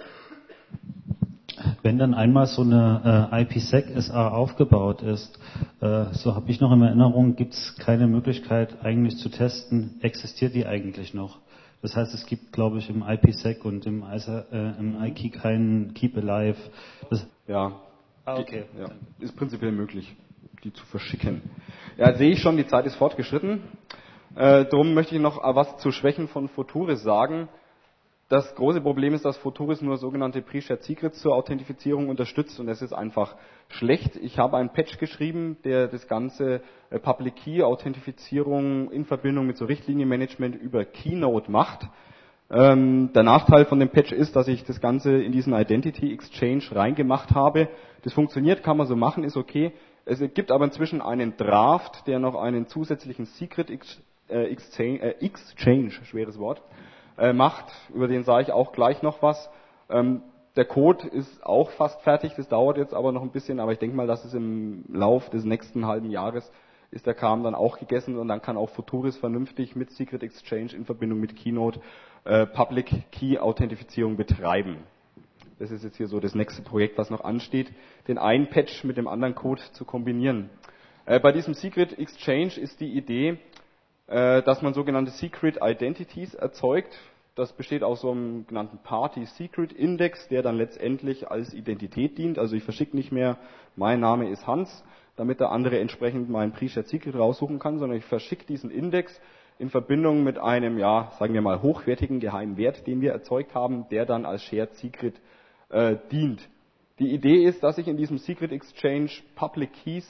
Wenn dann einmal so eine äh, IPsec-S A aufgebaut ist, äh, so habe ich noch in Erinnerung, gibt es keine Möglichkeit eigentlich zu testen, existiert die eigentlich noch? Das heißt, es gibt, glaube ich, im IPsec und im, ISA, äh, im I K E Y keinen Keep Alive. Das ja, ah, okay. Ja, ist prinzipiell möglich, die zu verschicken. Ja, sehe ich schon, die Zeit ist fortgeschritten. Äh, darum möchte ich noch was zu Schwächen von Futuris sagen. Das große Problem ist, dass Futuris nur sogenannte Pre-Shared Secrets zur Authentifizierung unterstützt, und das ist einfach schlecht. Ich habe einen Patch geschrieben, der das ganze äh, Public Key Authentifizierung in Verbindung mit so Richtlinienmanagement über Keynote macht. Ähm, der Nachteil von dem Patch ist, dass ich das Ganze in diesen Identity Exchange reingemacht habe. Das funktioniert, kann man so machen, ist okay. Es gibt aber inzwischen einen Draft, der noch einen zusätzlichen Secret Exchange, äh, Exchange schweres Wort, äh, macht. Über den sage ich auch gleich noch was. Ähm, der Code ist auch fast fertig, das dauert jetzt aber noch ein bisschen, aber ich denke mal, dass es im Lauf des nächsten halben Jahres ist der Kram dann auch gegessen, und dann kann auch Futuris vernünftig mit Secret Exchange in Verbindung mit Keynote äh, Public Key Authentifizierung betreiben. Das ist jetzt hier so das nächste Projekt, was noch ansteht, den einen Patch mit dem anderen Code zu kombinieren. Äh, bei diesem Secret Exchange ist die Idee, äh, dass man sogenannte Secret Identities erzeugt. Das besteht aus so einem genannten Party Secret Index, der dann letztendlich als Identität dient. Also ich verschicke nicht mehr, mein Name ist Hans, damit der andere entsprechend meinen Pre-Shared Secret raussuchen kann, sondern ich verschicke diesen Index in Verbindung mit einem, ja, sagen wir mal, hochwertigen geheimen Wert, den wir erzeugt haben, der dann als Shared Secret äh, dient. Die Idee ist, dass ich in diesem Secret Exchange Public Keys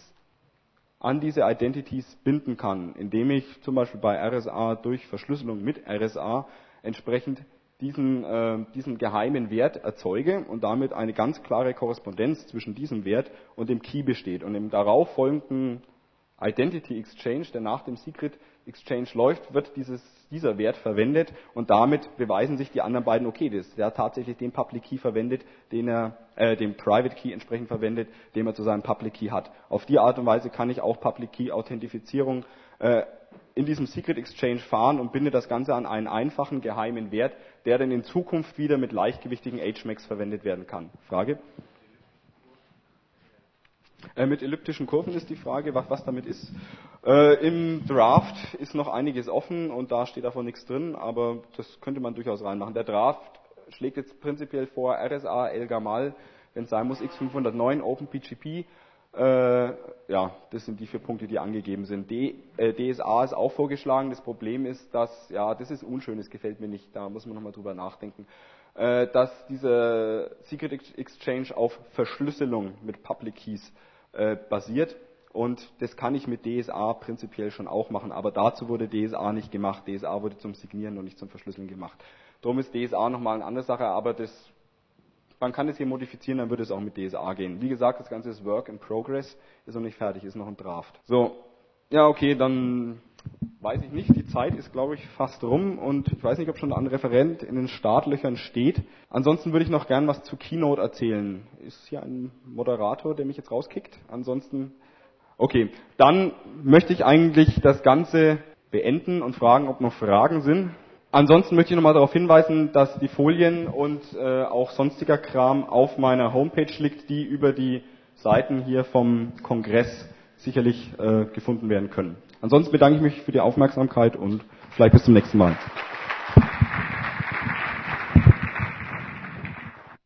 an diese Identities binden kann, indem ich zum Beispiel bei R S A durch Verschlüsselung mit R S A entsprechend diesen, äh, diesen geheimen Wert erzeuge und damit eine ganz klare Korrespondenz zwischen diesem Wert und dem Key besteht. Und im darauf folgenden Identity Exchange, der nach dem Secret Exchange läuft, wird dieses, dieser Wert verwendet und damit beweisen sich die anderen beiden, okay, das ist ja tatsächlich den Public Key verwendet, den er, äh, den Private Key entsprechend verwendet, den er zu seinem Public Key hat. Auf die Art und Weise kann ich auch Public Key Authentifizierung äh, in diesem Secret Exchange fahren und binde das Ganze an einen einfachen geheimen Wert, der dann in Zukunft wieder mit leichtgewichtigen H M A Cs verwendet werden kann. Frage? Äh, mit elliptischen Kurven ist die Frage, was, was damit ist. Äh, Im Draft ist noch einiges offen und da steht davon nichts drin, aber das könnte man durchaus reinmachen. Der Draft schlägt jetzt prinzipiell vor R S A, Elgamal, wenn es sein muss, X fünfhundertneun, OpenPGP. Äh, ja, das sind die vier Punkte, die angegeben sind. D, äh, D S A ist auch vorgeschlagen. Das Problem ist, dass, ja, das ist unschön, das gefällt mir nicht, da muss man nochmal drüber nachdenken, äh, dass dieser Secret Exchange auf Verschlüsselung mit Public Keys äh, basiert und das kann ich mit D S A prinzipiell schon auch machen, aber dazu wurde D S A nicht gemacht. D S A wurde zum Signieren und nicht zum Verschlüsseln gemacht. Darum ist D S A nochmal eine andere Sache, aber das man kann es hier modifizieren, dann würde es auch mit D S A gehen. Wie gesagt, das Ganze ist Work in Progress, ist noch nicht fertig, ist noch ein Draft. So, ja okay, dann weiß ich nicht, die Zeit ist glaube ich fast rum und ich weiß nicht, ob schon ein Referent in den Startlöchern steht. Ansonsten würde ich noch gern was zu Keynote erzählen. Ist hier ein Moderator, der mich jetzt rauskickt? Ansonsten, okay, dann möchte ich eigentlich das Ganze beenden und fragen, ob noch Fragen sind. Ansonsten möchte ich nochmal darauf hinweisen, dass die Folien und äh, auch sonstiger Kram auf meiner Homepage liegt, die über die Seiten hier vom Kongress sicherlich äh, gefunden werden können. Ansonsten bedanke ich mich für die Aufmerksamkeit und vielleicht bis zum nächsten Mal.